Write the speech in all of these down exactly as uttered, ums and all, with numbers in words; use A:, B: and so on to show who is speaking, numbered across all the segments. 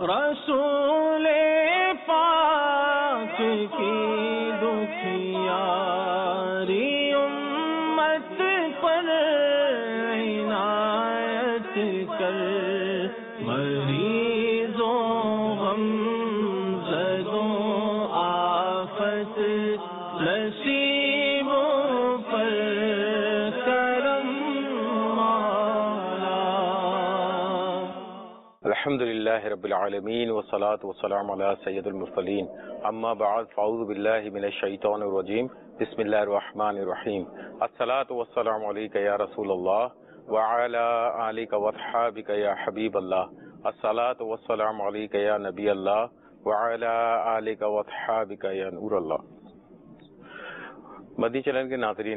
A: رسول پاک کی دکھیاری امت پر عنایت کر، مریضوں غم زدوں آفت نصیبوں پر کرم مولا۔
B: الحمد للہ رب العالمین والصلاة والسلام علی سید المرسلین، اما بعد فاعوذ باللہ من الشیطان الرجیم، بسم اللہ الرحمن الرحیم۔ الصلاة والسلام علیک یا رسول اللہ وعلی آلک واصحابک یا حبیب اللہ، الصلاة والسلام علیک یا نبی اللہ وعلی آلک واصحابک یا نور اللہ۔ مدنی چینل کے ناظرین،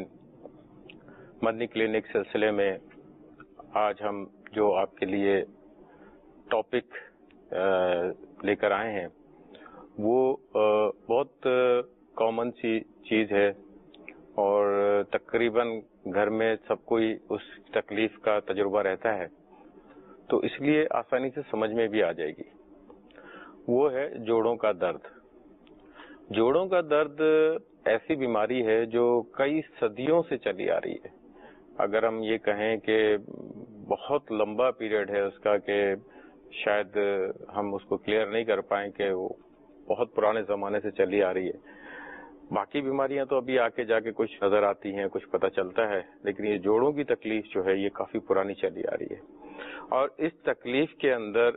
B: مدنی کلینک سلسلے میں آج ہم جو آپ کے لیے ٹاپک لے کر آئے ہیں وہ بہت کامن سی چیز ہے، اور تقریباً گھر میں سب کوئی اس تکلیف کا تجربہ رہتا ہے، تو اس لیے آسانی سے سمجھ میں بھی آ جائے گی۔ وہ ہے جوڑوں کا درد۔ جوڑوں کا درد ایسی بیماری ہے جو کئی صدیوں سے چلی آ رہی ہے۔ اگر ہم یہ کہیں کہ بہت لمبا پیریڈ ہے اس کا، کہ شاید ہم اس کو کلیئر نہیں کر پائیں کہ وہ بہت پرانے زمانے سے چلی آ رہی ہے۔ باقی بیماریاں تو ابھی آ کے جا کے کچھ نظر آتی ہیں، کچھ پتہ چلتا ہے، لیکن یہ جوڑوں کی تکلیف جو ہے یہ کافی پرانی چلی آ رہی ہے، اور اس تکلیف کے اندر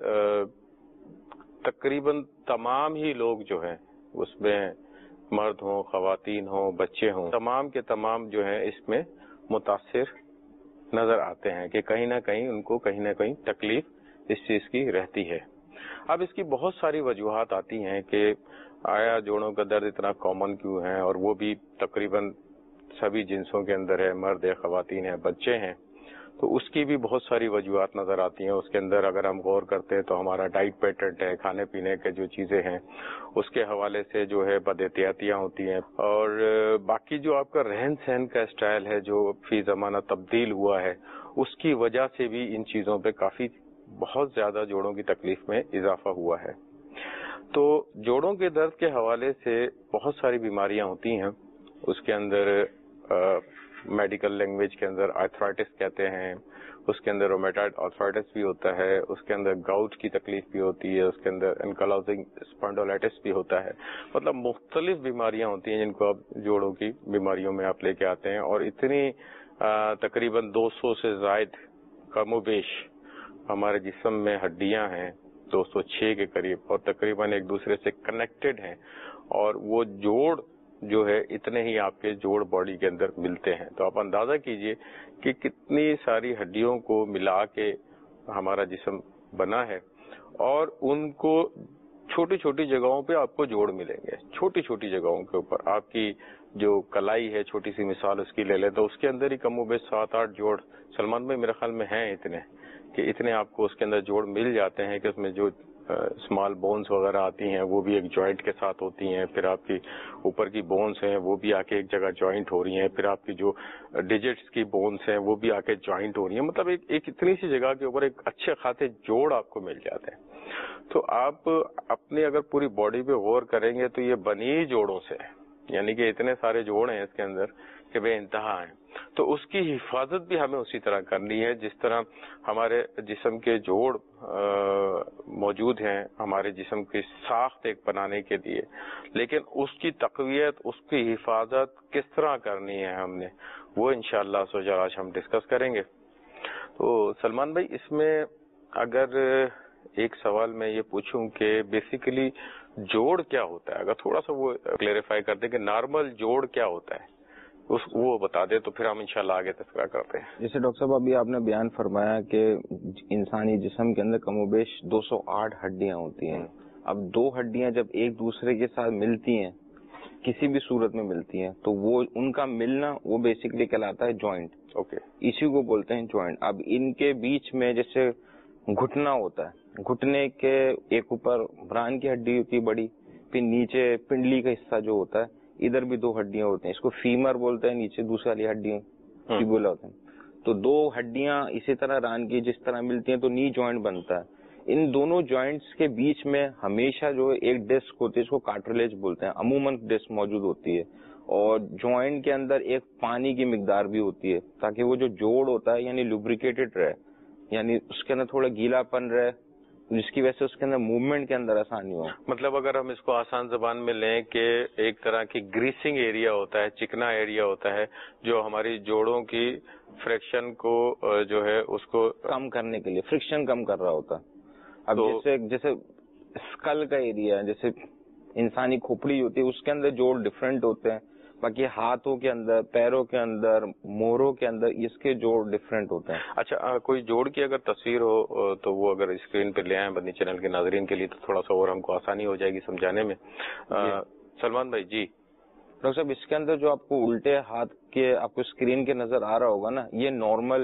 B: تقریباً تمام ہی لوگ جو ہیں، اس میں مرد ہوں، خواتین ہوں، بچے ہوں، تمام کے تمام جو ہیں اس میں متاثر نظر آتے ہیں کہ کہیں نہ کہیں ان کو کہیں نہ کہیں تکلیف اس چیز کی رہتی ہے۔ اب اس کی بہت ساری وجوہات آتی ہیں کہ آیا جوڑوں کا درد اتنا کامن کیوں ہے، اور وہ بھی تقریباً سبھی جنسوں کے اندر ہے، مرد ہے، خواتین ہیں، بچے ہیں، تو اس کی بھی بہت ساری وجوہات نظر آتی ہیں۔ اس کے اندر اگر ہم غور کرتے ہیں تو ہمارا ڈائٹ پیٹرن ہے، کھانے پینے کے جو چیزیں ہیں اس کے حوالے سے جو ہے بد احتیاطیاں ہوتی ہیں، اور باقی جو آپ کا رہن سہن کا اسٹائل ہے جو فی زمانہ تبدیل ہوا ہے، اس کی وجہ سے بھی ان چیزوں پہ کافی بہت زیادہ جوڑوں کی تکلیف میں اضافہ ہوا ہے۔ تو جوڑوں کے درد کے حوالے سے بہت ساری بیماریاں ہوتی ہیں۔ اس کے اندر میڈیکل لینگویج کے اندر آرتھرائٹس کہتے ہیں، اس کے اندر رومیٹائڈ آرتھرائٹس بھی ہوتا ہے، اس کے اندر گاؤٹ کی تکلیف بھی ہوتی ہے، اس کے اندر انکلوزنگ اسپانڈولائٹس بھی ہوتا ہے۔ مطلب مختلف بیماریاں ہوتی ہیں جن کو آپ جوڑوں کی بیماریوں میں آپ لے کے آتے ہیں، اور اتنی تقریباً دو سو سے زائد کم و بیش ہمارے جسم میں ہڈیاں ہیں، دو سو چھ کے قریب، اور تقریباً ایک دوسرے سے کنیکٹڈ ہیں، اور وہ جوڑ جو ہے اتنے ہی آپ کے جوڑ باڈی کے اندر ملتے ہیں۔ تو آپ اندازہ کیجئے کہ کتنی ساری ہڈیوں کو ملا کے ہمارا جسم بنا ہے، اور ان کو چھوٹی چھوٹی جگہوں پہ آپ کو جوڑ ملیں گے، چھوٹی چھوٹی جگہوں کے اوپر۔ آپ کی جو کلائی ہے، چھوٹی سی مثال اس کی لے لیں تو اس کے اندر ہی کم و بیش سات آٹھ جوڑ سلمان بھائی میرے خیال میں ہیں اتنے، کہ اتنے آپ کو اس کے اندر جوڑ مل جاتے ہیں کہ اس میں جو اسمال بونز وغیرہ آتی ہیں وہ بھی ایک جوائنٹ کے ساتھ ہوتی ہیں، پھر آپ کی اوپر کی بونز ہیں وہ بھی آ کے ایک جگہ جوائنٹ ہو رہی ہیں، پھر آپ کی جو ڈیجٹس کی بونز ہیں وہ بھی آ کے جوائنٹ ہو رہی ہیں، مطلب ایک ایک اتنی سی جگہ کے اوپر ایک اچھے خاصے جوڑ آپ کو مل جاتے ہیں۔ تو آپ اپنی اگر پوری باڈی پہ غور کریں گے تو یہ بنی جوڑوں سے ہے، یعنی کہ اتنے سارے جوڑ ہیں اس کے اندر کہ بے انتہا ہیں۔ تو اس کی حفاظت بھی ہمیں اسی طرح کرنی ہے جس طرح ہمارے جسم کے جوڑ موجود ہیں ہمارے جسم کی ساخت ایک بنانے کے لیے، لیکن اس کی تقویت، اس کی حفاظت کس طرح کرنی ہے ہم نے، وہ انشاءاللہ سوچا آج ہم ڈسکس کریں گے۔ تو سلمان بھائی، اس میں اگر ایک سوال میں یہ پوچھوں کہ بیسیکلی جوڑ کیا ہوتا ہے، اگر تھوڑا سا وہ کلیریفائی کر دیں کہ نارمل جوڑ کیا ہوتا ہے، اس وہ بتا دیں تو پھر ہم انشاءاللہ آگے تذکرہ کرتے ہیں۔
C: جیسے ڈاکٹر صاحب ابھی آپ نے بیان فرمایا کہ انسانی جسم کے اندر کم و بیش دو سو آٹھ ہڈیاں ہوتی ہیں۔ اب دو ہڈیاں جب ایک دوسرے کے ساتھ ملتی ہیں، کسی بھی صورت میں ملتی ہیں، تو وہ ان کا ملنا وہ بیسیکلی کہلاتا ہے جوائنٹ۔
B: اوکے،
C: اسی کو بولتے ہیں جوائنٹ۔ اب ان کے بیچ میں جیسے گھٹنا ہوتا ہے، گھٹنے کے ایک اوپر بران کی ہڈی ہوتی ہے بڑی، پھر نیچے پنڈلی کا حصہ جو ہوتا ہے ادھر بھی دو ہڈیاں ہوتی ہیں، اس کو فیمر بولتے ہیں، نیچے دوسری والی ہڈیاں فیبولا ہوتا ہے۔ تو دو ہڈیاں اسی طرح ران کی جس طرح ملتی ہیں تو نی جوائنٹ بنتا ہے۔ ان دونوں جوائنٹس کے بیچ میں ہمیشہ جو ایک ڈسک ہوتی ہے اس کو کارٹریلیج بولتے ہیں, عموماً ڈسک موجود ہوتی ہے, اور جوائنٹ کے اندر ایک پانی کی مقدار بھی ہوتی ہے تاکہ وہ جو جوڑ ہوتا ہے یعنی لوبریکیٹڈ رہے, یعنی اس کے اندر تھوڑا گیلا پن رہے, جس کی وجہ سے اس کے اندر موومنٹ کے اندر آسانی ہو.
B: مطلب اگر ہم اس کو آسان زبان میں لیں کہ ایک طرح کی گریسنگ ایریا ہوتا ہے, چکنا ایریا ہوتا ہے جو ہماری جوڑوں کی فریکشن کو جو ہے اس کو
C: کم کرنے کے لیے, فرکشن کم کر رہا ہوتا ہے. اب جیسے جیسے اسکل کا ایریا, جیسے انسانی کھوپڑی ہوتی ہے اس کے اندر جوڑ ڈفرینٹ ہوتے ہیں, باقی ہاتھوں کے اندر, پیروں کے اندر, موروں کے اندر اس کے جوڑ ڈفرینٹ ہوتے ہیں.
B: اچھا, کوئی جوڑ کی اگر تصویر ہو تو وہ اگر اسکرین پہ لے آئیں بدنی چینل کے ناظرین کے لیے تو تھوڑا سا اور ہم کو آسانی ہو جائے گی سمجھانے میں. سلمان بھائی. جی
C: ڈاکٹر صاحب, اس کے اندر جو آپ کو الٹے ہاتھ کے آپ کو اسکرین کے نظر آ رہا ہوگا نا, یہ نارمل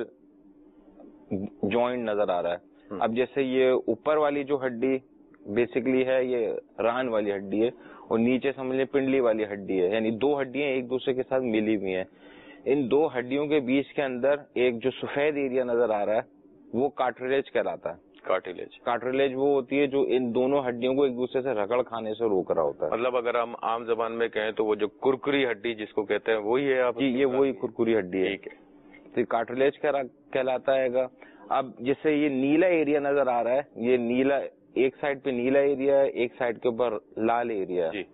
C: جوائنٹ نظر آ رہا ہے. اب جیسے یہ اوپر والی جو ہڈی بیسکلی ہے یہ ران والی ہڈی ہے, اور نیچے سمجھ لیں پنڈلی والی ہڈی ہے, یعنی دو ہڈیاں ایک دوسرے کے ساتھ ملی ہوئی ہیں. ان دو ہڈیوں کے بیچ کے اندر ایک جو سفید ایریا نظر آ رہا ہے وہ کارٹریلیج کہلاتا ہے.
B: کارٹریلیج
C: کارٹریلیج وہ ہوتی ہے جو ان دونوں ہڈیوں کو ایک دوسرے سے رگڑ کھانے سے روک رہا ہوتا ہے.
B: مطلب اگر ہم عام زبان میں کہیں تو وہ جو کرکری ہڈی جس کو کہتے ہیں وہی ہے آپ؟
C: جی, یہ وہی کرکری ہڈی ہے. تو یہ کارٹریلیج کہلاتا ہے گا. اب جیسے یہ نیلا ایریا نظر آ رہا ہے, یہ نیلا ایک سائڈ پہ نیلا ایریا ہے, ایک سائڈ کے اوپر لال ایریا ہے.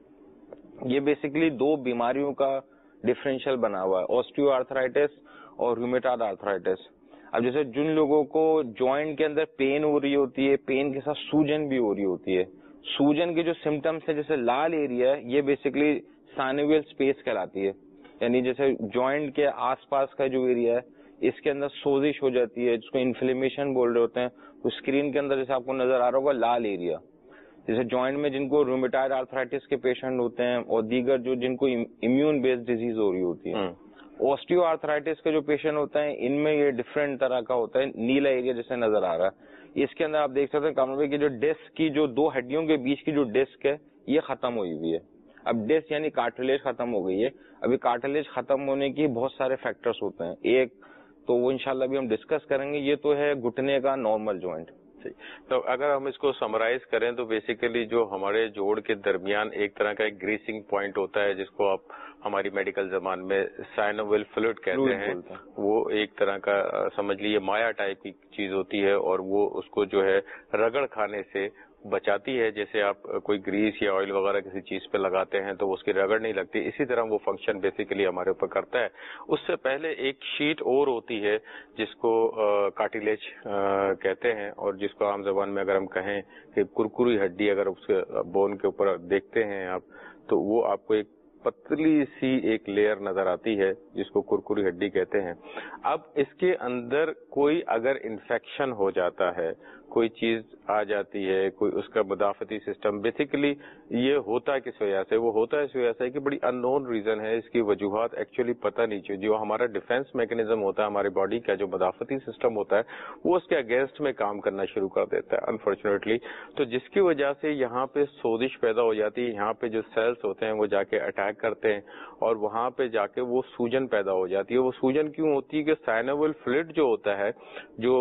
C: یہ بیسکلی دو بیماریوں کا ڈفرینشیل بنا ہوا ہے, آسٹیو آرتھرائٹس اور رومیٹائڈ آرتھرائٹس. اب جیسے جن لوگوں کو جوائنٹ کے اندر پین ہو رہی ہوتی ہے, پین کے ساتھ سوجن بھی ہو رہی ہوتی ہے, سوجن کے جو سمٹمس ہے جیسے لال ایریا ہے یہ بیسکلی سائنویل اسپیس کہلاتی ہے, یعنی جیسے جوائنٹ کے آس پاس کا جو ایریا ہے اس کے اندر سوزش ہو جاتی ہے جس کو انفلیمیشن بول رہے ہوتے ہیں. تو اسکرین کے اندر جیسے آپ کو نظر آ رہا ہوگا لال ایریا, جیسے جوائنٹ میں جن کو رومیٹائڈ آرتھرائٹس کے پیشنٹ ہوتے ہیں اور دیگر جو جن کو امیون بیسڈ ڈیزیز ہو رہی ہوتی ہے. آسٹیو آرتھرائٹس کے جو پیشنٹ ہوتے ہیں ان میں یہ ڈفرینٹ طرح کا ہوتا ہے, نیلا ایریا جیسے نظر آ رہا ہے. اس کے اندر آپ دیکھ سکتے ہیں کامل بھائی کہ جو ڈسک کی جو دو ہڈیوں کے بیچ کی جو ڈسک ہے یہ ختم ہوئی ہوئی ہے. اب ڈسک یعنی کارٹریلیج ختم ہو گئی ہے. ابھی کارٹریلیج ختم ہونے کی بہت سارے فیکٹرز ہوتے ہیں, ایک تو وہ انشاءاللہ بھی ہم ڈسکس کریں گے, یہ تو ہے گھٹنے کا نارمل جوائنٹ.
B: تو اگر ہم اس کو سمرائز کریں تو بیسیکلی جو ہمارے جوڑ کے درمیان ایک طرح کا ایک گریسنگ پوائنٹ ہوتا ہے جس کو آپ ہماری میڈیکل زبان میں سائنوویل فلوئڈ کہتے ہیں, وہ ایک طرح کا سمجھ لیجیے مایا ٹائپ کی چیز ہوتی ہے اور وہ اس کو جو ہے رگڑ کھانے سے بچاتی ہے. جیسے آپ کوئی گریس یا آئل وغیرہ کسی چیز پہ لگاتے ہیں تو اس کی رگڑ نہیں لگتی, اسی طرح وہ فنکشن بیسیکلی ہمارے اوپر کرتا ہے. اس سے پہلے ایک شیٹ اور ہوتی ہے جس کو کارٹیلیج کہتے ہیں, اور جس کو عام زبان میں اگر ہم کہیں کہ کرکری ہڈی, اگر اس کے بون کے اوپر دیکھتے ہیں آپ تو وہ آپ کو ایک پتلی سی ایک لیئر نظر آتی ہے جس کو کرکری ہڈی کہتے ہیں. اب اس کے اندر کوئی اگر انفیکشن ہو جاتا ہے, کوئی چیز آ جاتی ہے, کوئی اس کا مدافعتی سسٹم, بیسیکلی یہ ہوتا ہے کس وجہ سے, وہ ہوتا ہے اس وجہ سے کہ بڑی ان نون ریزن ہے, اس کی وجوہات ایکچولی پتہ نہیں چاہیے. جو ہمارا ڈیفینس میکنزم ہوتا ہے ہماری باڈی کا, جو مدافعتی سسٹم ہوتا ہے وہ اس کے اگینسٹ میں کام کرنا شروع کر دیتا ہے انفارچونیٹلی, تو جس کی وجہ سے یہاں پہ سوزش پیدا ہو جاتی ہے. یہاں پہ جو سیلز ہوتے ہیں وہ جا کے اٹیک کرتے ہیں اور وہاں پہ جا کے وہ سوجن پیدا ہو جاتی ہے. وہ سوجن کیوں ہوتی ہے کہ سائنوویل فلوئڈ جو ہوتا ہے, جو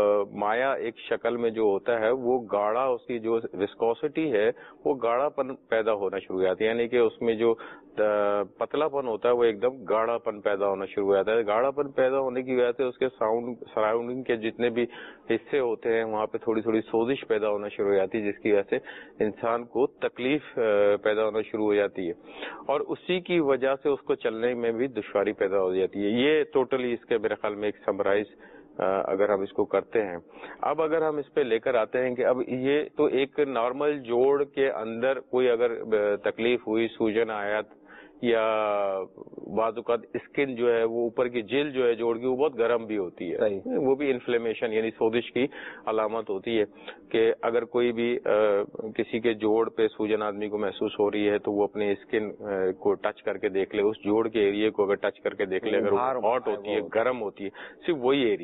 B: مایا ایک شکل میں جو ہوتا ہے وہ گاڑھا, اس کی جو وسکوسٹی ہے وہ گاڑھا پن پیدا ہونا شروع ہو جاتی ہے, یعنی کہ اس میں جو پتلا پن ہوتا ہے وہ ایک دم گاڑھا پن پیدا ہونا شروع ہو جاتا ہے. گاڑھا پن پیدا ہونے کی وجہ سے اس کے ساؤنڈ سراؤنڈنگ کے جتنے بھی حصے ہوتے ہیں وہاں پہ تھوڑی تھوڑی سوزش پیدا ہونا شروع ہو جاتی ہے, جس کی وجہ سے انسان کو تکلیف پیدا ہونا شروع ہو جاتی ہے اور اسی کی وجہ سے اس کو چلنے میں بھی دشواری پیدا ہو جاتی ہے. یہ ٹوٹلی اس کے میرے خیال میں ایک سمرائز اگر ہم اس کو کرتے ہیں. اب اگر ہم اس پہ لے کر آتے ہیں کہ اب یہ تو ایک نارمل جوڑ کے اندر کوئی اگر تکلیف ہوئی, سوجن آیا یا بعض اوقات اسکن جو ہے وہ اوپر کی جلد جو ہے جوڑ کی وہ بہت گرم بھی ہوتی ہے, وہ بھی انفلیمیشن یعنی سوزش کی علامت ہوتی ہے کہ اگر کوئی بھی کسی کے جوڑ پہ سوجن آدمی کو محسوس ہو رہی ہے تو وہ اپنے اسکن کو ٹچ کر کے دیکھ لے, اس جوڑ کے ایریا کو اگر ٹچ کر کے دیکھ لے, اگر وہ ہاٹ ہوتی ہے, گرم ہوتی ہے, صرف وہی ایریا,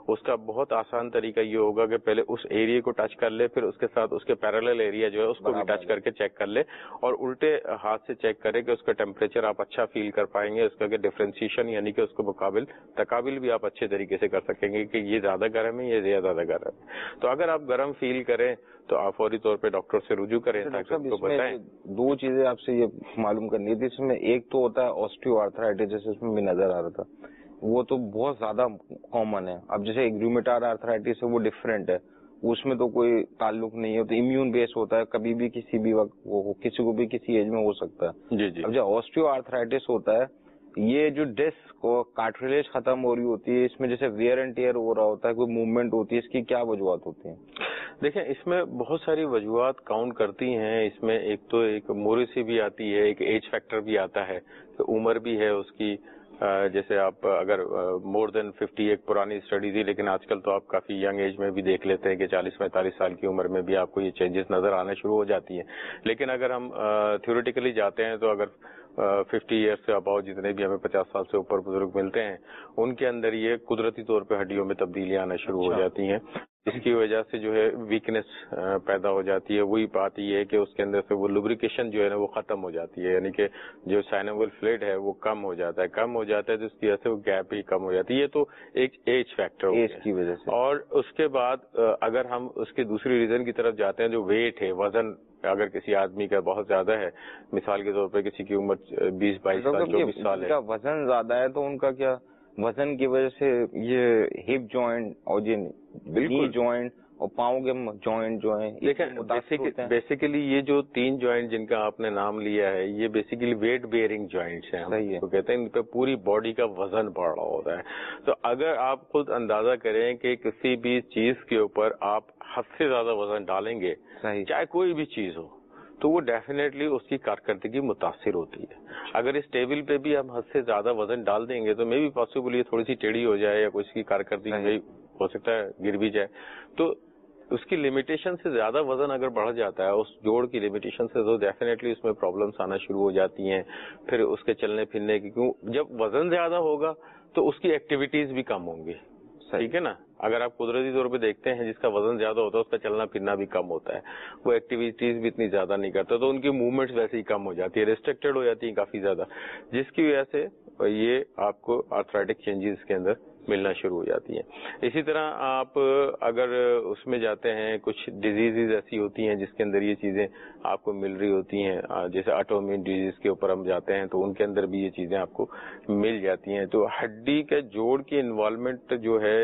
B: اس کا بہت آسان طریقہ یہ ہوگا کہ پہلے اس ایریا کو ٹچ کر لے, پھر اس کے ساتھ اس کے پیرالل ایریا جو ہے اس کو بھی ٹچ کر کے چیک کر لے, اور الٹے ہاتھ سے چیک کرے کہ اس کا ٹیمپریچر آپ اچھا فیل کر پائیں گے, اس کا کہ ڈفرینسیشن یعنی کہ اس کو مقابل تقابل بھی آپ اچھے طریقے سے کر سکیں گے کہ یہ زیادہ گرم ہے, یہ زیادہ گرم ہے. تو اگر آپ گرم فیل کریں تو آپ فوری طور پہ ڈاکٹر سے رجوع کریں تاکہ اس کو بتائیں.
C: دو چیزیں آپ سے یہ معلوم کرنی تھی اس میں, ایک تو ہوتا ہے آسٹیو آرتھرائٹس, جیسے اس میں بھی نظر آ رہا تھا, وہ تو بہت زیادہ کامن ہے. اب جیسے رومیٹائڈ آرتھرائٹس ہے وہ ڈفرینٹ ہے, اس میں تو کوئی تعلق نہیں ہے, تو امیون بیس ہوتا ہے, کبھی بھی کسی بھی وقت وہ کسی کو بھی کسی ایج میں ہو سکتا ہے.
B: جی جی.
C: اب جو آسٹیو آرتھرائٹس ہوتا ہے, یہ جو ڈسک کو کارٹریج ختم ہو رہی ہوتی ہے, اس میں جیسے ویئر اینڈ ٹیئر ہو رہا ہوتا ہے, کوئی موومنٹ ہوتی ہے, اس کی کیا وجوہات ہوتی ہیں؟
B: دیکھیں اس میں بہت ساری وجوہات کاؤنٹ کرتی ہیں. اس میں ایک تو ایک موریسی بھی آتی ہے, ایک ایج فیکٹر بھی آتا ہے, تو عمر بھی ہے اس کی. جیسے آپ اگر مور دین ففٹی, ایک پرانی اسٹڈی تھی, لیکن آج کل تو آپ کافی ینگ ایج میں بھی دیکھ لیتے ہیں کہ چالیس پینتالیس سال کی عمر میں بھی آپ کو یہ چینجز نظر آنا شروع ہو جاتی ہیں. لیکن اگر ہم تھیوریٹیکلی جاتے ہیں تو اگر ففٹی ایئر سے اباؤ جتنے بھی ہمیں پچاس سال سے اوپر بزرگ ملتے ہیں, ان کے اندر یہ قدرتی طور پہ ہڈیوں میں تبدیلیاں آنا شروع ہو جاتی ہیں. اس کی وجہ سے جو ہے ویکنس پیدا ہو جاتی ہے. وہی بات یہ ہے کہ اس کے اندر سے وہ لوبریکیشن جو ہے نا وہ ختم ہو جاتی ہے, یعنی کہ جو سائنوول فلوئڈ ہے وہ کم ہو جاتا ہے. کم ہو جاتا ہے تو اس کی وجہ سے وہ گیپ بھی کم ہو جاتی ہے. یہ تو ایک ایج فیکٹر ہو
C: ایج کی وجہ سے.
B: اور اس کے بعد اگر ہم اس کی دوسری ریزن کی طرف جاتے ہیں, جو ویٹ ہے, وزن, اگر کسی آدمی کا بہت زیادہ ہے, مثال کے طور پہ کسی کی عمر بیس بائیس سال چوبیس سال ہے,
C: وزن زیادہ ہے, تو ان کا کیا وزن کی وجہ سے یہ ہپ جوائنٹ اور بالکل جوائنٹ اور پاؤں کے جوائنٹ جو ہیں,
B: دیکھیں بیسیکلی یہ جو تین جوائنٹ جن کا آپ نے نام لیا ہے, یہ بیسیکلی ویٹ بیئرنگ جوائنٹس ہیں.
C: صحیح ہے.
B: تو کہتے ہیں ان پہ پوری باڈی کا وزن پڑ رہا ہوتا ہے. تو اگر آپ خود اندازہ کریں کہ کسی بھی چیز کے اوپر آپ حد سے زیادہ وزن ڈالیں گے, چاہے کوئی بھی چیز ہو, تو وہ ڈیفینیٹلی اس کی کارکردگی متاثر ہوتی ہے. اگر اس ٹیبل پہ بھی ہم حد سے زیادہ وزن ڈال دیں گے تو مے بی پاسبل یہ تھوڑی سی ٹیڑھی ہو جائے, یا کوئی کی کارکردگی ہو سکتا ہے گر بھی جائے. تو اس کی لمیٹیشن سے زیادہ وزن اگر بڑھ جاتا ہے, اس جوڑ کی لمیٹیشن سے, تو ڈیفینیٹلی اس میں پرابلمس آنا شروع ہو جاتی ہیں. پھر اس کے چلنے پھرنے کی, کیوں جب وزن زیادہ ہوگا تو اس کی ایکٹیویٹیز بھی کم ہوں گی. ٹھیک ہے نا. اگر آپ قدرتی طور پہ دیکھتے ہیں جس کا وزن زیادہ ہوتا ہے اس کا چلنا پھرنا بھی کم ہوتا ہے, وہ ایکٹیویٹیز بھی اتنی زیادہ نہیں کرتا, تو ان کی موومنٹس ویسے ہی کم ہو جاتی ہے, ریسٹرکٹیڈ ہو جاتی ہیں کافی زیادہ, جس کی وجہ سے یہ آپ کو آرتھرائٹک چینجز کے اندر ملنا شروع ہو جاتی ہیں. اسی طرح آپ اگر اس میں جاتے ہیں, کچھ ڈیزیزز ایسی ہوتی ہیں جس کے اندر یہ چیزیں آپ کو مل رہی ہوتی ہیں, جیسے آٹومیون ڈیزیز کے اوپر ہم جاتے ہیں تو ان کے اندر بھی یہ چیزیں آپ کو مل جاتی ہیں. تو ہڈی کے جوڑ کی انوالومنٹ جو ہے,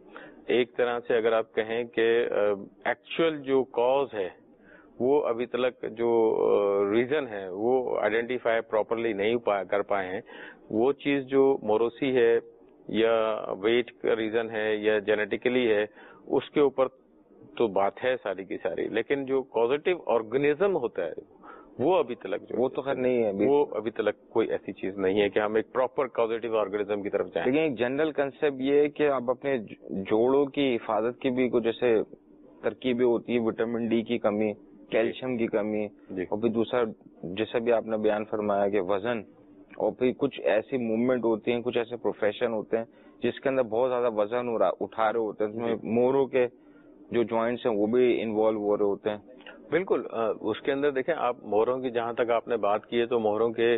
B: ایک طرح سے اگر آپ کہیں کہ ایکچوئل جو کاز ہے وہ ابھی تک جو ریزن ہے وہ آئیڈینٹیفائی پراپرلی نہیں کر پائے ہیں. وہ چیز جو موروسی ہے یا ویٹ کا ریزن ہے یا جینیٹیکلی ہے, اس کے اوپر تو بات ہے ساری کی ساری, لیکن جو کازیٹو آرگنیزم ہوتا ہے وہ ابھی تک
C: وہ تو خیر نہیں ہے,
B: وہ ابھی تک کوئی ایسی چیز نہیں ہے کہ ہم ایک پراپر کازیٹو آرگنیزم کی طرف جائیں.
C: لیکن ایک جنرل کنسپٹ یہ ہے کہ آپ اپنے جوڑوں کی حفاظت کی بھی کچھ جیسے ترکیبیں ہوتی ہے, وٹامن ڈی کی کمی, کیلشیم کی کمی, اور پھر دوسرا جیسا بھی آپ نے بیان فرمایا کہ وزن, اور پھر کچھ ایسی موومنٹ ہوتی ہیں, کچھ ایسے پروفیشن ہوتے ہیں جس کے اندر بہت زیادہ وزن اٹھا رہے ہوتے ہیں, اس میں موروں کے جو جوائنٹس ہیں وہ بھی انوالو ہو رہے ہوتے ہیں.
B: بالکل. اس کے اندر دیکھیں آپ, مہروں کی جہاں تک آپ نے بات کی ہے, تو مہروں کے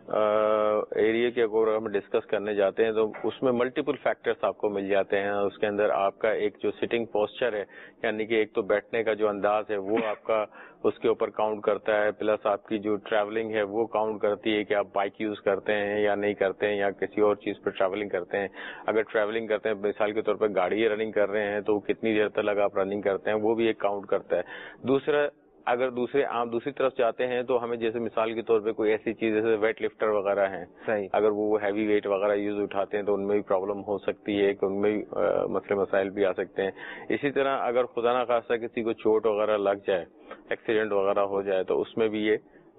B: ایریا کے اگر ہم ڈسکس کرنے جاتے ہیں تو اس میں ملٹیپل فیکٹرز آپ کو مل جاتے ہیں. اس کے اندر آپ کا ایک جو سٹنگ پوسچر ہے, یعنی کہ ایک تو بیٹھنے کا جو انداز ہے وہ آپ کا اس کے اوپر کاؤنٹ کرتا ہے, پلس آپ کی جو ٹریولنگ ہے وہ کاؤنٹ کرتی ہے کہ آپ بائک یوز کرتے ہیں یا نہیں کرتے ہیں, یا کسی اور چیز پہ ٹریولنگ کرتے ہیں. اگر ٹریولنگ کرتے ہیں, مثال کے طور پہ گاڑی رننگ کر رہے ہیں, تو کتنی دیر تک آپ رننگ کرتے ہیں وہ بھی ایک کاؤنٹ کرتا ہے. دوسرا, اگر دوسرے آپ دوسری طرف جاتے ہیں تو ہمیں جیسے مثال کے طور پہ کوئی ایسی چیز جیسے ویٹ لفٹر وغیرہ ہیں, اگر وہ ہیوی ویٹ وغیرہ یوز اٹھاتے ہیں تو ان میں بھی پرابلم ہو سکتی ہے, کہ ان میں بھی مسئلے مسائل بھی آ سکتے ہیں. اسی طرح اگر خدا نخواستہ کسی کو چوٹ وغیرہ لگ جائے, ایکسیڈنٹ وغیرہ ہو جائے, تو اس میں بھی یہ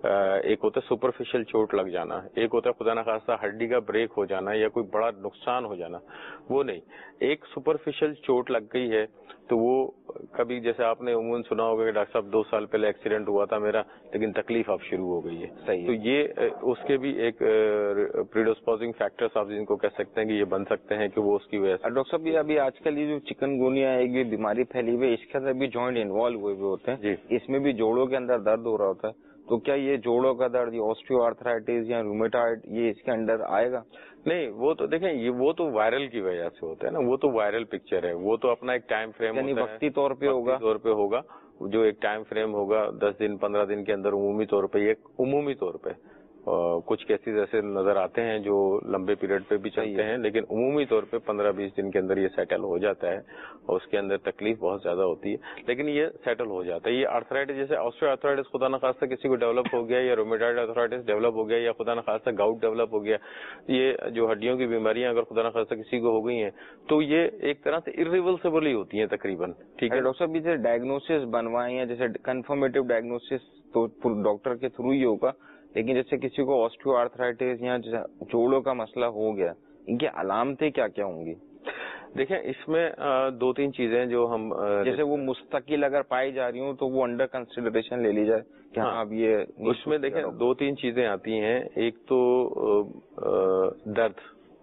B: ایک ہوتا ہے سپرفیشل چوٹ لگ جانا, ایک ہوتا ہے خدا نخواستہ ہڈی کا بریک ہو جانا یا کوئی بڑا نقصان ہو جانا. وہ نہیں, ایک سپرفیشل چوٹ لگ گئی ہے تو وہ کبھی جیسے آپ نے عموماً سنا ہوگا کہ ڈاکٹر صاحب دو سال پہلے ایکسیڈنٹ ہوا تھا میرا لیکن تکلیف اب شروع ہو گئی ہے.
C: صحیح.
B: تو یہ اس کے بھی ایک پریڈسپوزنگ فیکٹرز آپ جن کو کہہ سکتے ہیں کہ یہ بن سکتے ہیں کہ وہ اس کی وجہ سے.
C: ڈاکٹر صاحب یہ ابھی آج کل یہ جو چکن گونیا ہے یہ بیماری پھیلی ہوئی ہے, اس کے اندر بھی جوائنٹ انوالو ہوئے ہوئے ہوتے ہیں
B: جی,
C: اس میں بھی جوڑوں کے اندر درد ہو رہا ہوتا ہے, تو کیا یہ جوڑوں کا درد, یہ آسٹریو آرتھرائٹس یا رومیٹائڈ یہ اس کے اندر آئے گا؟
B: نہیں, وہ تو دیکھیں یہ وہ تو وائرل کی وجہ سے ہوتا ہے نا, وہ تو وائرل پکچر ہے, وہ تو اپنا ایک ٹائم فریم
C: یعنی
B: ہوتا ہے,
C: وقتی طور پہ ہوگا,
B: طور پہ ہوگا جو ایک ٹائم فریم ہوگا دس دن پندرہ دن کے اندر عمومی طور پہ, یہ عمومی طور پہ کچھ کیسز ایسے نظر آتے ہیں جو لمبے پیریڈ پہ بھی چلتے ہیں, لیکن عمومی طور پہ پندرہ بیس دن کے اندر یہ سیٹل ہو جاتا ہے اور اس کے اندر تکلیف بہت زیادہ ہوتی ہے لیکن یہ سیٹل ہو جاتا ہے. یہ آرتھرائٹس جیسے آسٹریو آرتھرائٹس خدا نخواستہ کسی کو ڈیولپ ہو گیا, یا رومیٹائڈ آرتھرائٹس ڈیولپ ہو گیا, یا خدا نخواستہ گاؤٹ ڈیولپ ہو گیا, یہ جو ہڈیوں کی بیماریاں اگر خدا نخواستہ کسی کو ہو گئی ہیں تو یہ ایک طرح سے ارریورسیبل ہی ہوتی ہیں تقریباً. ٹھیک ہے
C: ڈاکٹر صاحب جیسے ڈائگنوسس بنوائیں یا جیسے کنفرمیٹو ڈائگنوسس تو ڈاکٹر کے تھرو ہی ہوگا, لیکن جیسے کسی کو آسٹریو آرتھرائٹس یا جوڑوں کا مسئلہ ہو گیا, ان کی علامتیں کیا کیا ہوں گی؟
B: دیکھیں اس میں دو تین چیزیں جو ہم
C: جیسے وہ مستقل اگر پائی جا رہی ہوں تو وہ انڈر کنسیڈریشن لے لی جائے کہ ہاں اب یہ
B: اس میں دیکھیں دو تین چیزیں آتی ہیں. ایک تو درد,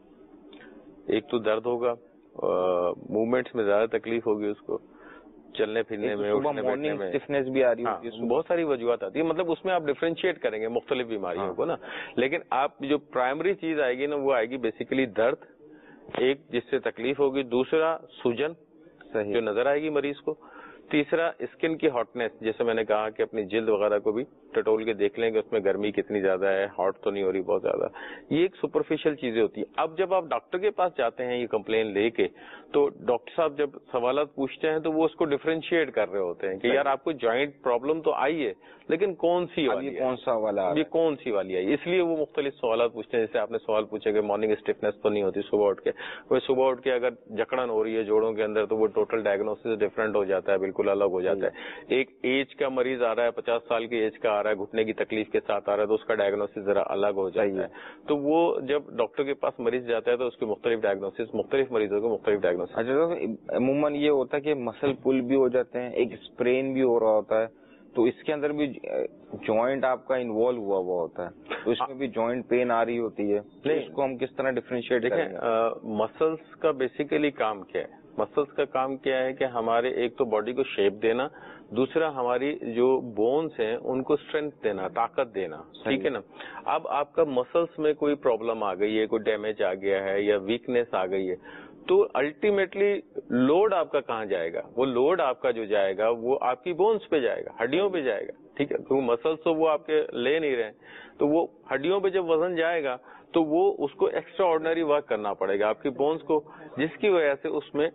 B: ایک تو درد ہوگا, موومنٹس میں زیادہ تکلیف ہوگی اس کو, چلنے پھرنے میں, اٹھنے بیٹھنے میں
C: اسٹفنس بھی آ رہی ہوتی ہے,
B: بہت ساری وجوہات آتی ہے. مطلب اس میں آپ ڈفرینشیٹ کریں گے مختلف بیماریوں کو نا, لیکن آپ جو پرائمری چیز آئے گی نا وہ آئے گی بیسیکلی درد, ایک جس سے تکلیف ہوگی, دوسرا سوجن جو نظر آئے گی مریض کو, تیسرا اسکن کی ہاٹنس, جیسے میں نے کہا کہ اپنی جلد وغیرہ کو بھی ٹٹول کے دیکھ لیں کہ اس میں گرمی کتنی زیادہ ہے, ہاٹ تو نہیں ہو رہی بہت زیادہ. یہ ایک سپرفیشل چیزیں ہوتی ہیں. اب جب آپ ڈاکٹر کے پاس جاتے ہیں یہ کمپلین لے کے تو ڈاکٹر صاحب جب سوالات پوچھتے ہیں تو وہ اس کو ڈفرینشیٹ کر رہے ہوتے ہیں کہ یار آپ کو جوائنٹ پرابلم تو آئی ہے لیکن کون سی والی,
C: کون سا والا,
B: یہ کون سی والی آئی, اس لیے وہ مختلف سوالات پوچھتے ہیں. جیسے آپ نے سوال پوچھا کہ مارننگ اسٹفنس تو نہیں ہوتی صبح اٹھ کے, وہ صبح اٹھ کے اگر جکڑن ہو رہی ہے جوڑوں کے اندر تو وہ ٹوٹل ڈائگنوسس ڈفرینٹ ہو جاتا ہے, بالکل الگ ہو جاتا ہے. ایک ایج کا مریض آ رہا ہے, پچاس سال کی ایج کا آ رہا ہے, گھٹنے کی تکلیف کے ساتھ آ رہا ہے تو اس کا ڈائگنوسس ذرا الگ ہو جاتا ہے. تو وہ جب ڈاکٹر کے پاس مریض جاتا ہے تو اس کے مختلف ڈائگنوسس, مختلف مریضوں کے مختلف ڈائگنوسس.
C: اچھا عموماً یہ ہوتا ہے کہ مسل پل بھی ہو جاتے ہیں, ایک اسپرین بھی ہو رہا ہوتا ہے, تو اس کے اندر بھی جوائنٹ آپ کا انوالو ہوا ہوا ہوتا ہے تو اس میں بھی جوائنٹ پین آ رہی ہوتی ہے, اس کو ہم کس طرح ڈفرینشیٹ کریں گے؟
B: مسلس کا بیسیکلی کام کیا ہے, مسلس کا کام کیا ہے کہ ہمارے ایک تو باڈی کو شیپ دینا, دوسرا ہماری جو بونز ہیں ان کو اسٹرینتھ دینا, طاقت دینا. ٹھیک ہے نا. اب آپ کا مسلس میں کوئی پرابلم آ گئی ہے, کوئی ڈیمیج آ گیا ہے یا ویکنیس آ گئی ہے تو الٹیمیٹلی لوڈ آپ کا کہاں جائے گا؟ وہ لوڈ آپ کا جو جائے گا وہ آپ کی بونز پہ جائے گا, ہڈیوں پہ جائے گا. ٹھیک ہے, تو مسلس تو وہ آپ کے لے نہیں رہے تو وہ ہڈیوں پہ جب وزن جائے گا تو وہ اس کو ایکسٹرا آرڈنری ورک کرنا پڑے گا آپ کی بونز کو, جس کی وجہ سے اس میں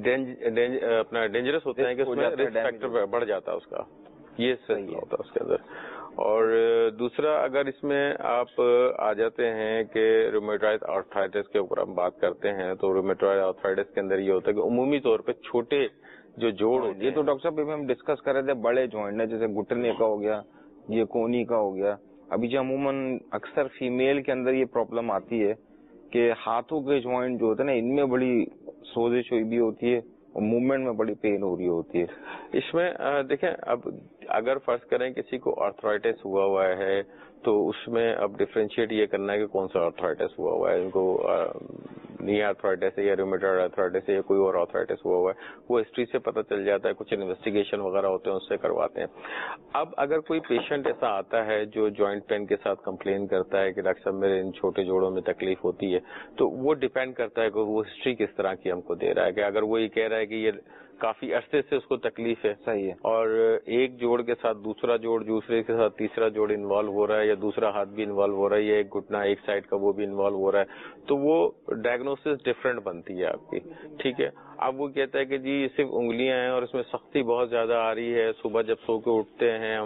B: اپنا ڈینجرس ہوتا ہے کہ اس میں رسک فیکٹر بڑھ جاتا ہے اس کا. یہ صحیح ہوتا ہے اس کے اندر. اور دوسرا اگر اس میں آپ آ جاتے ہیں کہ رومیٹائڈ آرتھرائٹس کے اوپر ہم بات کرتے ہیں تو رومیٹائڈ آرتھرائٹس کے اندر یہ ہوتا ہے کہ عمومی طور پہ چھوٹے جو جوڑ ہوتے ہیں,
C: یہ تو ڈاکٹر صاحب ہم ڈسکس کر رہے تھے بڑے جوائنٹ ہے, جیسے گھٹنے کا ہو گیا, یہ کونی کا ہو گیا. ابھی جو عموماً اکثر فیمیل کے اندر یہ پرابلم آتی ہے کہ ہاتھوں کے جوائنٹ جو ہوتے ہیں نا ان میں بڑی سوزش ہوئی بھی ہوتی ہے اور موومنٹ میں بڑی پین ہو رہی ہوتی ہے.
B: اس میں دیکھیں اب اگر فرض کریں کسی کو آرتھرائٹس ہوا ہوا ہے تو اس میں اب ڈفرینشیٹ یہ کرنا ہے کہ کون سا آرتھرائٹس ہوا ہوا ہے, ان کو نی آرتھرائٹس ہے یا رومیٹائڈ آرتھرائٹس ہے یا کوئی اور آرتھرائٹس ہوا ہوا ہے, وہ ہسٹری سے پتہ چل جاتا ہے, کچھ انویسٹیگیشن وغیرہ ہوتے ہیں اس سے کرواتے ہیں. اب اگر کوئی پیشنٹ ایسا آتا ہے جو جوائنٹ پین کے ساتھ کمپلین کرتا ہے کہ ڈاکٹر صاحب میرے ان چھوٹے جوڑوں میں تکلیف ہوتی ہے, تو وہ ڈیپینڈ کرتا ہے کہ وہ ہسٹری کس طرح کی ہم کو دے رہا ہے. کہ اگر وہ یہ کہہ رہا ہے کہ یہ کافی عرصے سے اس کو تکلیف ہے,
C: صحیح ہے, اور
B: ایک جوڑ کے ساتھ دوسرا جوڑ, دوسرے کے ساتھ تیسرا جوڑ انوالو ہو رہا ہے, یا دوسرا ہاتھ بھی انوالو ہو رہا ہے, یا ایک گھٹنا ایک سائڈ کا وہ بھی انوالو ہو رہا ہے, تو وہ ڈائگنوسس ڈفرینٹ بنتی ہے آپ کی. ٹھیک ہے. اب وہ کہتا ہے کہ جی صرف انگلیاں ہیں اور اس میں سختی بہت زیادہ آ رہی ہے, صبح جب سو کے اٹھتے ہیں ہم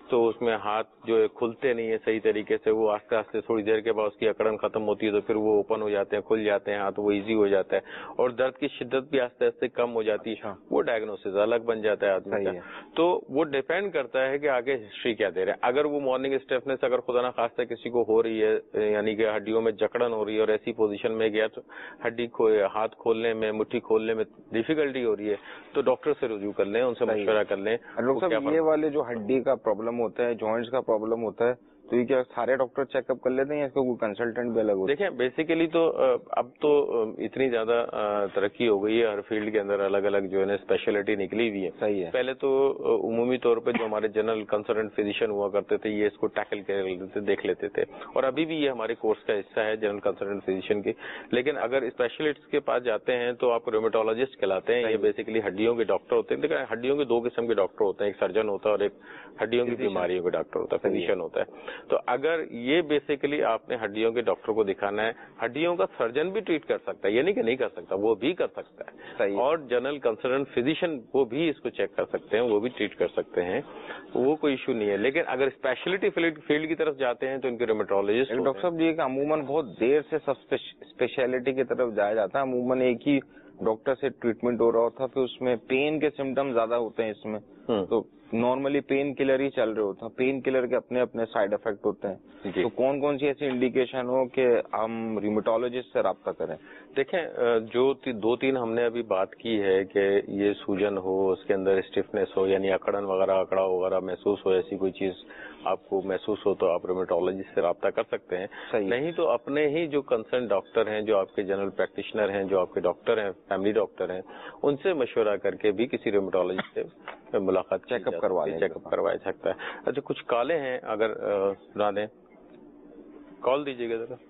B: تو اس میں ہاتھ جو ہے کھلتے نہیں ہے صحیح طریقے سے, وہ آہستہ آہستہ تھوڑی دیر کے بعد اس کی اکڑن ختم ہوتی ہے تو پھر وہ اوپن ہو جاتے ہیں, کھل جاتے ہیں ہاتھ, وہ ایزی ہو جاتا ہے, اور درد کی شدت بھی آہستہ آہستہ کم ہو جاتی ہے, وہ ڈائگنوسس الگ بن جاتا ہے آدمی کا. تو وہ ڈیپینڈ کرتا ہے کہ آگے ہسٹری کیا دے رہے ہیں. اگر وہ مارننگ اسٹیفنس اگر خدا نہ خواستہ کسی کو ہو رہی ہے, یعنی کہ ہڈیوں میں جکڑن ہو رہی ہے اور ایسی پوزیشن میں گیا تو ہڈی ہاتھ کھولنے میں, مٹھی کھولنے میں ڈیفیکلٹی ہو رہی ہے, تو ڈاکٹر سے رجوع کر لیں, ان سے مشورہ کر لیں.
C: یہ والے جو ہڈی کا پرابلم ہوتا ہے, جوائنٹس کا پرابلم ہوتا ہے, تو یہ کیا سارے ڈاکٹر چیک اپ کر لیتے ہیں یا اس کو کوئی کنسلٹنٹ بھی الگ ہوتا ہے؟
B: دیکھیں بیسیکلی تو اب تو اتنی زیادہ ترقی ہو گئی ہے, ہر فیلڈ کے اندر الگ الگ جو ہے نا اسپیشلٹی نکلی ہوئی ہے.
C: صحیح ہے.
B: پہلے تو عمومی طور پہ جو ہمارے جنرل کنسلٹنٹ فزیشین ہوا کرتے تھے یہ اس کو ٹیکل کر لیتے تھے, دیکھ لیتے تھے, اور ابھی بھی یہ ہمارے کورس کا حصہ ہے جنرل کنسلٹنٹ فزیشین کی. لیکن اگر اسپیشلسٹ کے پاس جاتے ہیں تو آپ ریومیٹولوجسٹ کہلاتے ہیں. یہ بیسیکلی ہڈیوں کے ڈاکٹر ہوتے ہیں. دیکھیں ہڈیوں کے دو قسم کے ڈاکٹر ہوتے ہیں, ایک سرجن ہوتا ہے اور ایک ہڈیوں کی بیماریوں کا ڈاکٹر ہوتا ہے, فزیشین ہوتا ہے. تو اگر یہ بیسیکلی آپ نے ہڈیوں کے ڈاکٹر کو دکھانا ہے, ہڈیوں کا سرجن بھی ٹریٹ کر سکتا ہے, یہ نہیں کہ نہیں کر سکتا, وہ بھی کر سکتا ہے, اور جنرل کنسلٹنٹ فزیشین وہ بھی اس کو چیک کر سکتے ہیں, وہ بھی ٹریٹ کر سکتے ہیں, وہ کوئی ایشو نہیں ہے. لیکن اگر اسپیشلٹی فیلڈ کی طرف جاتے ہیں تو ان کے ریومیٹولوجسٹ.
C: ڈاکٹر صاحب یہ کہ عموماً بہت دیر سے سب اسپیشلٹی کی طرف جایا جاتا ہے, عموماً ایک ہی ڈاکٹر سے ٹریٹمنٹ ہو رہا ہوتا ہے, پھر اس میں پین کے سمٹم زیادہ ہوتے ہیں اس میں, تو نارملی پین کلر ہی چل رہے ہوتا ہے. پین کلر کے اپنے اپنے سائڈ افیکٹ ہوتے ہیں. تو کون کون سی ایسی انڈیکیشن ہو کہ ہم ریومیٹولوجسٹ سے رابطہ کریں؟
B: دیکھیں جو دو تین ہم نے ابھی بات کی ہے کہ یہ سوجن ہو, اس کے اندر اسٹفنس ہو, یعنی اکڑن وغیرہ اکڑا وغیرہ محسوس ہو, ایسی کوئی چیز آپ کو محسوس ہو تو آپ ریومیٹولوجسٹ سے رابطہ کر سکتے ہیں. نہیں تو اپنے ہی جو کنسرن ڈاکٹر ہیں, جو آپ کے جنرل پریکٹیشنر ہیں, جو آپ کے ڈاکٹر ہیں, فیملی ڈاکٹر ہیں, ان سے مشورہ کر کے بھی کسی ریومیٹولوجسٹ سے ملاقات
C: چیک اپ کروا لیں,
B: چیک اپ کروایا سکتا ہے. اچھا کچھ کالیں ہیں, اگر سنا دیں, کال دیجیے گا ذرا.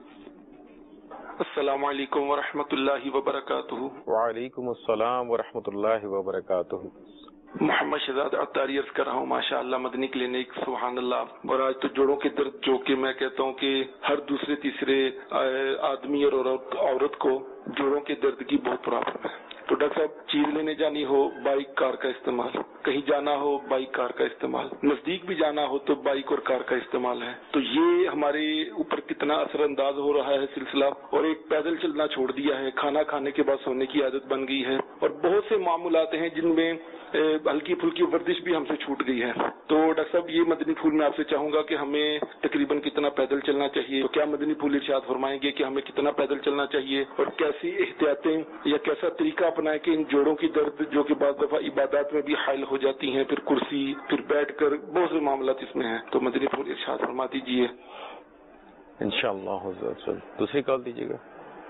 D: السلام علیکم ورحمۃ اللہ وبرکاتہ.
B: وعلیکم السلام ورحمۃ اللہ وبرکاتہ.
D: محمد شہزاد عطاری عرض کر رہا ہوں. ماشاء اللہ مدنی کلینک, سبحان اللہ. اور آج تو جوڑوں کے درد جو کہ میں کہتا ہوں کہ ہر دوسرے تیسرے آدمی اور عورت کو جوڑوں کے درد کی بہت پرابلم ہے. تو ڈاکٹر صاحب چیز لینے جانی ہو بائک کار کا استعمال, کہیں جانا ہو بائک کار کا استعمال, نزدیک بھی جانا ہو تو بائک اور کار کا استعمال ہے. تو یہ ہمارے اوپر کتنا اثر انداز ہو رہا ہے سلسلہ. اور ایک پیدل چلنا چھوڑ دیا ہے, کھانا کھانے کے بعد سونے کی عادت بن گئی ہے, اور بہت سے معمولات ہیں جن میں ہلکی پھلکی ورزش بھی ہم سے چھوٹ گئی ہے. تو ڈاکٹر صاحب یہ مدنی پھول میں آپ سے چاہوں گا کہ ہمیں تقریباً کتنا پیدل چلنا چاہیے, تو کیا مدنی پھول ارشاد فرمائیں گے کہ ہمیں کتنا پیدل چلنا چاہیے, اور کیسی احتیاطیں یا کیسا طریقہ اپنائیں کہ ان جوڑوں کی درد جو کہ بعض دفعہ عبادات میں بھی حائل ہو جاتی ہیں, پھر کرسی, پھر بیٹھ کر, بہت سے معاملات اس میں ہیں. تو مدنی پھول ارشاد فرما دیجیے
B: انشاءاللہ. دوسری کال دیجیے گا.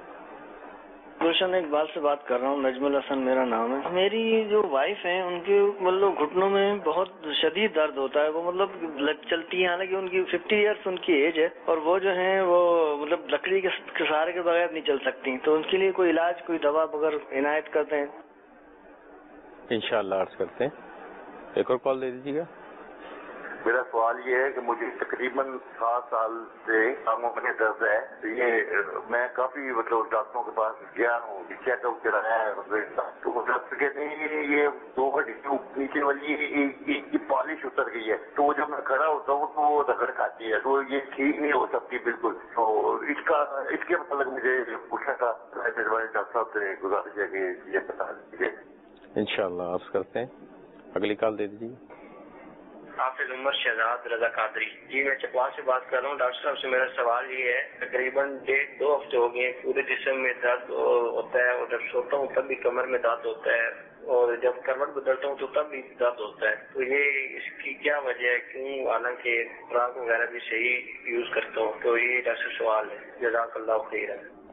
E: گلشن اقبال سے بات کر رہا ہوں, نجم الحسن میرا نام ہے. میری جو وائف ہیں ان کے مطلب گھٹنوں میں بہت شدید درد ہوتا ہے, وہ مطلب چلتی ہیں, حالانکہ ان کی ففٹی ایئرس ان کی ایج ہے, اور وہ جو ہیں وہ مطلب لکڑی کے سہارے کے بغیر نہیں چل سکتی. تو ان کے لیے کوئی علاج, کوئی دوا اگر عنایت کرتے ہیں
B: انشاءاللہ عرض کرتے ہیں. ایک اور کال دے دیجیے گا.
F: میرا سوال یہ ہے کہ مجھے تقریباً سات سال سے ٹانگوں میں درد ہے. یہ میں کافی مطلب ڈاکٹروں کے پاس گیا ہوں, چیک اپ کرایا ہے, تو ڈاکٹر کہتے ہیں یہ دو ہڈی نیچے والی کی پالش اتر گئی ہے, تو جب میں کھڑا ہوتا ہوں تو وہ رگڑ کھاتی ہے, تو یہ ٹھیک نہیں ہو سکتی بالکل. تو اس کا اس کے مطلب مجھے پوچھنا تھا, ڈاکٹر صاحب سے گزارش ہے کہ یہ بتا دیجیے.
B: انشاءاللہ عرض کرتے ہیں. اگلی کال دے دیجیے.
G: حافظ عمر شہزاد رضا قادری. جی میں چکوال سے بات کر رہا ہوں. ڈاکٹر صاحب سے میرا سوال یہ ہے, تقریباً ڈیڑھ دو ہفتے ہو گئے پورے جسم میں درد ہوتا ہے, اور جب سوتا ہوں تب بھی کمر میں درد ہوتا ہے, اور جب کروٹ بدلتا ہوں تو تب بھی درد ہوتا ہے. تو یہ اس کی کیا وجہ ہے, کیوں, حالانکہ خوراک وغیرہ بھی صحیح یوز کرتا ہوں. تو یہ ڈاکٹر سوال ہے. جزاک اللہ خیر.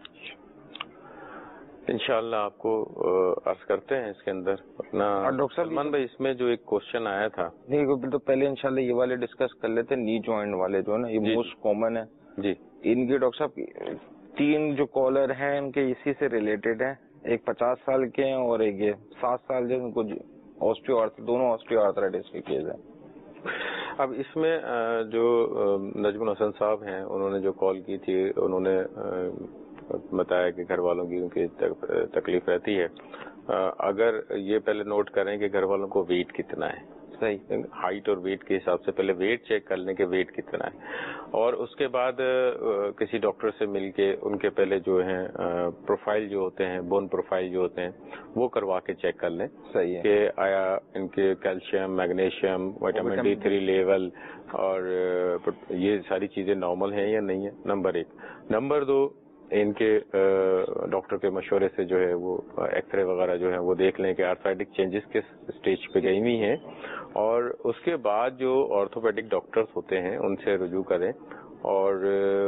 B: انشاءاللہ آپ کو عرض کرتے ہیں اس کے اندر اپنا.
C: ڈاکٹر صاحب
B: سلمان بھائی, اس میں جو ایک کوشچن آیا تھا,
C: نہیں تو پہلے انشاءاللہ یہ والے ڈسکس کر لیتے. نی جوائنٹ والے جو ہے نا, یہ موسٹ کامن ہے
B: جی.
C: ان کے ڈاکٹر صاحب تین جو کالر ہیں ان کے اسی سے ریلیٹڈ ہیں. ایک پچاس سال کے ہیں اور ایک یہ سات سال جو ان کو آسٹریو آرتھ دونوں آسٹریو آرتھرائٹس کے کیس ہیں.
B: اب اس میں جو نجم الحسن صاحب ہیں انہوں نے جو کال کی تھی, انہوں نے بتایا کہ گھر والوں کی ان کی تکلیف رہتی ہے. اگر یہ پہلے نوٹ کریں کہ گھر والوں کو ویٹ کتنا ہے,
C: صحیح.
B: ہائٹ اور ویٹ کے حساب سے پہلے ویٹ چیک کر لیں کہ ویٹ کتنا ہے, اور اس کے بعد کسی ڈاکٹر سے مل کے ان کے پہلے جو ہیں پروفائل جو ہوتے ہیں, بون پروفائل جو ہوتے ہیں وہ کروا کے چیک کر لیں.
C: صحیح ہے.
B: کہ آیا ان کے calcium, magnesium, vitamin D three level اور یہ ساری چیزیں نارمل ہیں یا نہیں ہے, نمبر ایک. نمبر دو, ان کے ڈاکٹر کے مشورے سے جو ہے وہ ایکس رے وغیرہ جو ہے وہ دیکھ لیں کہ آرتھرائٹک چینجز کس اسٹیج پہ گئی ہوئی ہیں, اور اس کے بعد جو آرتھوپیڈک ڈاکٹرز ہوتے ہیں ان سے رجوع کریں, اور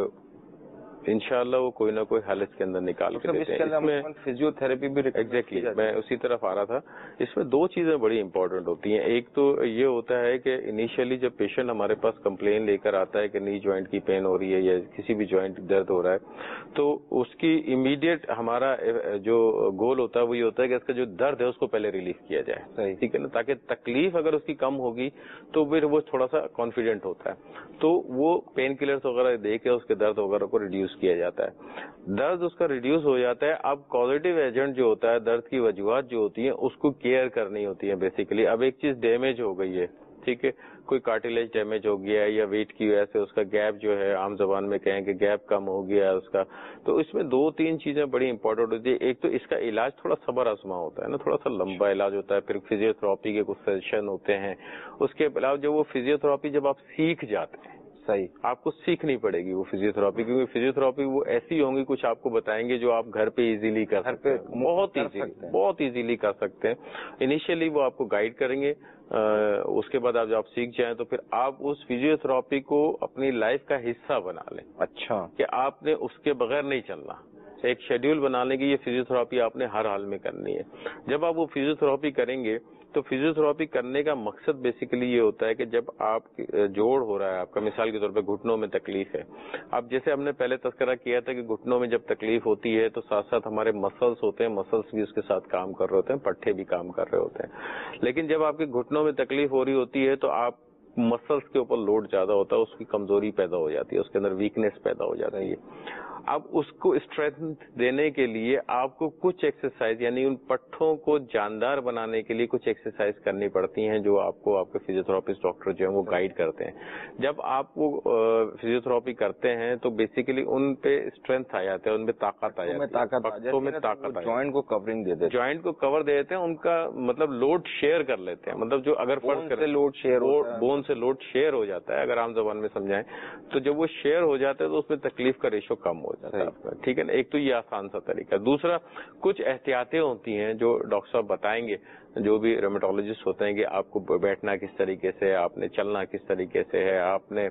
B: انشاءاللہ وہ کوئی نہ کوئی حل اس کے اندر نکال کے دیتے ہیں. اس میں
C: فزیو تھراپی بھی
B: ایگزیکٹلی میں اسی طرف آ رہا تھا. اس میں دو چیزیں بڑی امپورٹنٹ ہوتی ہیں. ایک تو یہ ہوتا ہے کہ انیشیلی جب پیشنٹ ہمارے پاس کمپلین لے کر آتا ہے کہ نی جوائنٹ کی پین ہو رہی ہے یا کسی بھی جوائنٹ درد ہو رہا ہے, تو اس کی امیڈیٹ ہمارا جو گول ہوتا ہے وہ یہ ہوتا ہے کہ اس کا جو درد ہے اس کو پہلے ریلیف کیا جائے, ٹھیک ہے نا, تاکہ تکلیف اگر اس کی کم ہوگی تو پھر وہ تھوڑا سا کانفیڈنٹ ہوتا ہے, تو وہ پین کلرز وغیرہ دے کے اس کے درد وغیرہ کو ریڈیوس کیا جاتا ہے. درد اس کا ریڈیوس ہو جاتا ہے. اب کازیٹیو ایجنٹ جو ہوتا ہے, درد کی وجوہات جو ہوتی ہیں اس کو کیئر کرنی ہوتی ہے بیسیکلی. اب ایک چیز ڈیمیج ہو گئی ہے, ٹھیک ہے, کوئی کارٹیلیج ڈیمیج ہو گیا ہے یا ویٹ کی وجہ سے اس کا گیپ جو ہے, عام زبان میں کہیں کہ گیپ کم ہو گیا ہے اس کا, تو اس میں دو تین چیزیں بڑی امپورٹنٹ ہوتی ہے. ایک تو اس کا علاج تھوڑا صبر آزما ہوتا ہے نا, تھوڑا سا لمبا علاج ہوتا ہے. پھر فزیو تھراپی کے کچھ سیشن ہوتے ہیں. اس کے علاوہ جو وہ فزیو تھراپی جب آپ سیکھ جاتے ہیں,
C: صحیح, آپ
B: کو سیکھنی پڑے گی وہ فزیو تھراپی, کیونکہ فزیو تھراپی وہ ایسی ہوں گی کچھ آپ کو بتائیں گے جو آپ گھر پہ ایزیلی کر سکتے ہیں, بہت ایزیلی بہت ایزیلی کر سکتے ہیں. انیشیلی وہ آپ کو گائیڈ کریں گے, اس کے بعد آپ جب آپ سیکھ جائیں تو پھر آپ اس فزیو تھراپی کو اپنی لائف کا حصہ بنا لیں.
C: اچھا,
B: کہ آپ نے اس کے بغیر نہیں چلنا, ایک شیڈیول بنا لیں کہ یہ فزیو تھراپی آپ نے ہر حال میں کرنی ہے. جب آپ وہ فزیو تھراپی کریں گے تو فزیو تھراپی کرنے کا مقصد بیسیکلی یہ ہوتا ہے کہ جب آپ جوڑ ہو رہا ہے آپ کا, مثال کے طور پہ گھٹنوں میں تکلیف ہے, اب جیسے ہم نے پہلے تذکرہ کیا تھا کہ گھٹنوں میں جب تکلیف ہوتی ہے تو ساتھ ساتھ ہمارے مسلس ہوتے ہیں, مسلس بھی اس کے ساتھ کام کر رہے ہوتے ہیں, پٹھے بھی کام کر رہے ہوتے ہیں. لیکن جب آپ کے گھٹنوں میں تکلیف ہو رہی ہوتی ہے تو آپ مسلس کے اوپر لوڈ زیادہ ہوتا ہے, اس کی کمزوری پیدا ہو جاتی ہے, اس کے اندر ویکنیس پیدا ہو جاتی ہے. اب اس کو اسٹرینتھ دینے کے لیے آپ کو کچھ ایکسرسائز, یعنی ان پٹھوں کو جاندار بنانے کے لیے کچھ ایکسرسائز کرنی پڑتی ہیں جو آپ کو آپ کے فزیو تھراپسٹ ڈاکٹر جو ہیں وہ گائیڈ کرتے ہیں. جب آپ وہ فزیو تھراپی کرتے ہیں تو بیسیکلی ان پہ اسٹرینتھ آ جاتا ہے, ان پہ طاقت آ جاتی ہے, پٹھوں میں طاقت,
C: جوائنٹ کو کورنگ دے دیتے ہیں,
B: جوائنٹ کو کور دے دیتے ہیں, ان کا مطلب لوڈ شیئر کر لیتے ہیں. مطلب جو اگر فرض کریں
C: لوڈ شیئر
B: بون سے لوڈ شیئر ہو جاتا ہے, اگر عام زبان میں سمجھائیں تو جب وہ شیئر ہو جاتا ہے تو اس میں تکلیف کا ریشو کم ہو جاتا ہے, ٹھیک ہے نا. ایک تو یہ آسان سا طریقہ. دوسرا, کچھ احتیاطیں ہوتی ہیں جو ڈاکٹر صاحب بتائیں گے, جو بھی ریمیٹولوجسٹ ہوتے ہیں, کہ آپ کو بیٹھنا کس طریقے سے, آپ نے چلنا کس طریقے سے ہے, آپ نے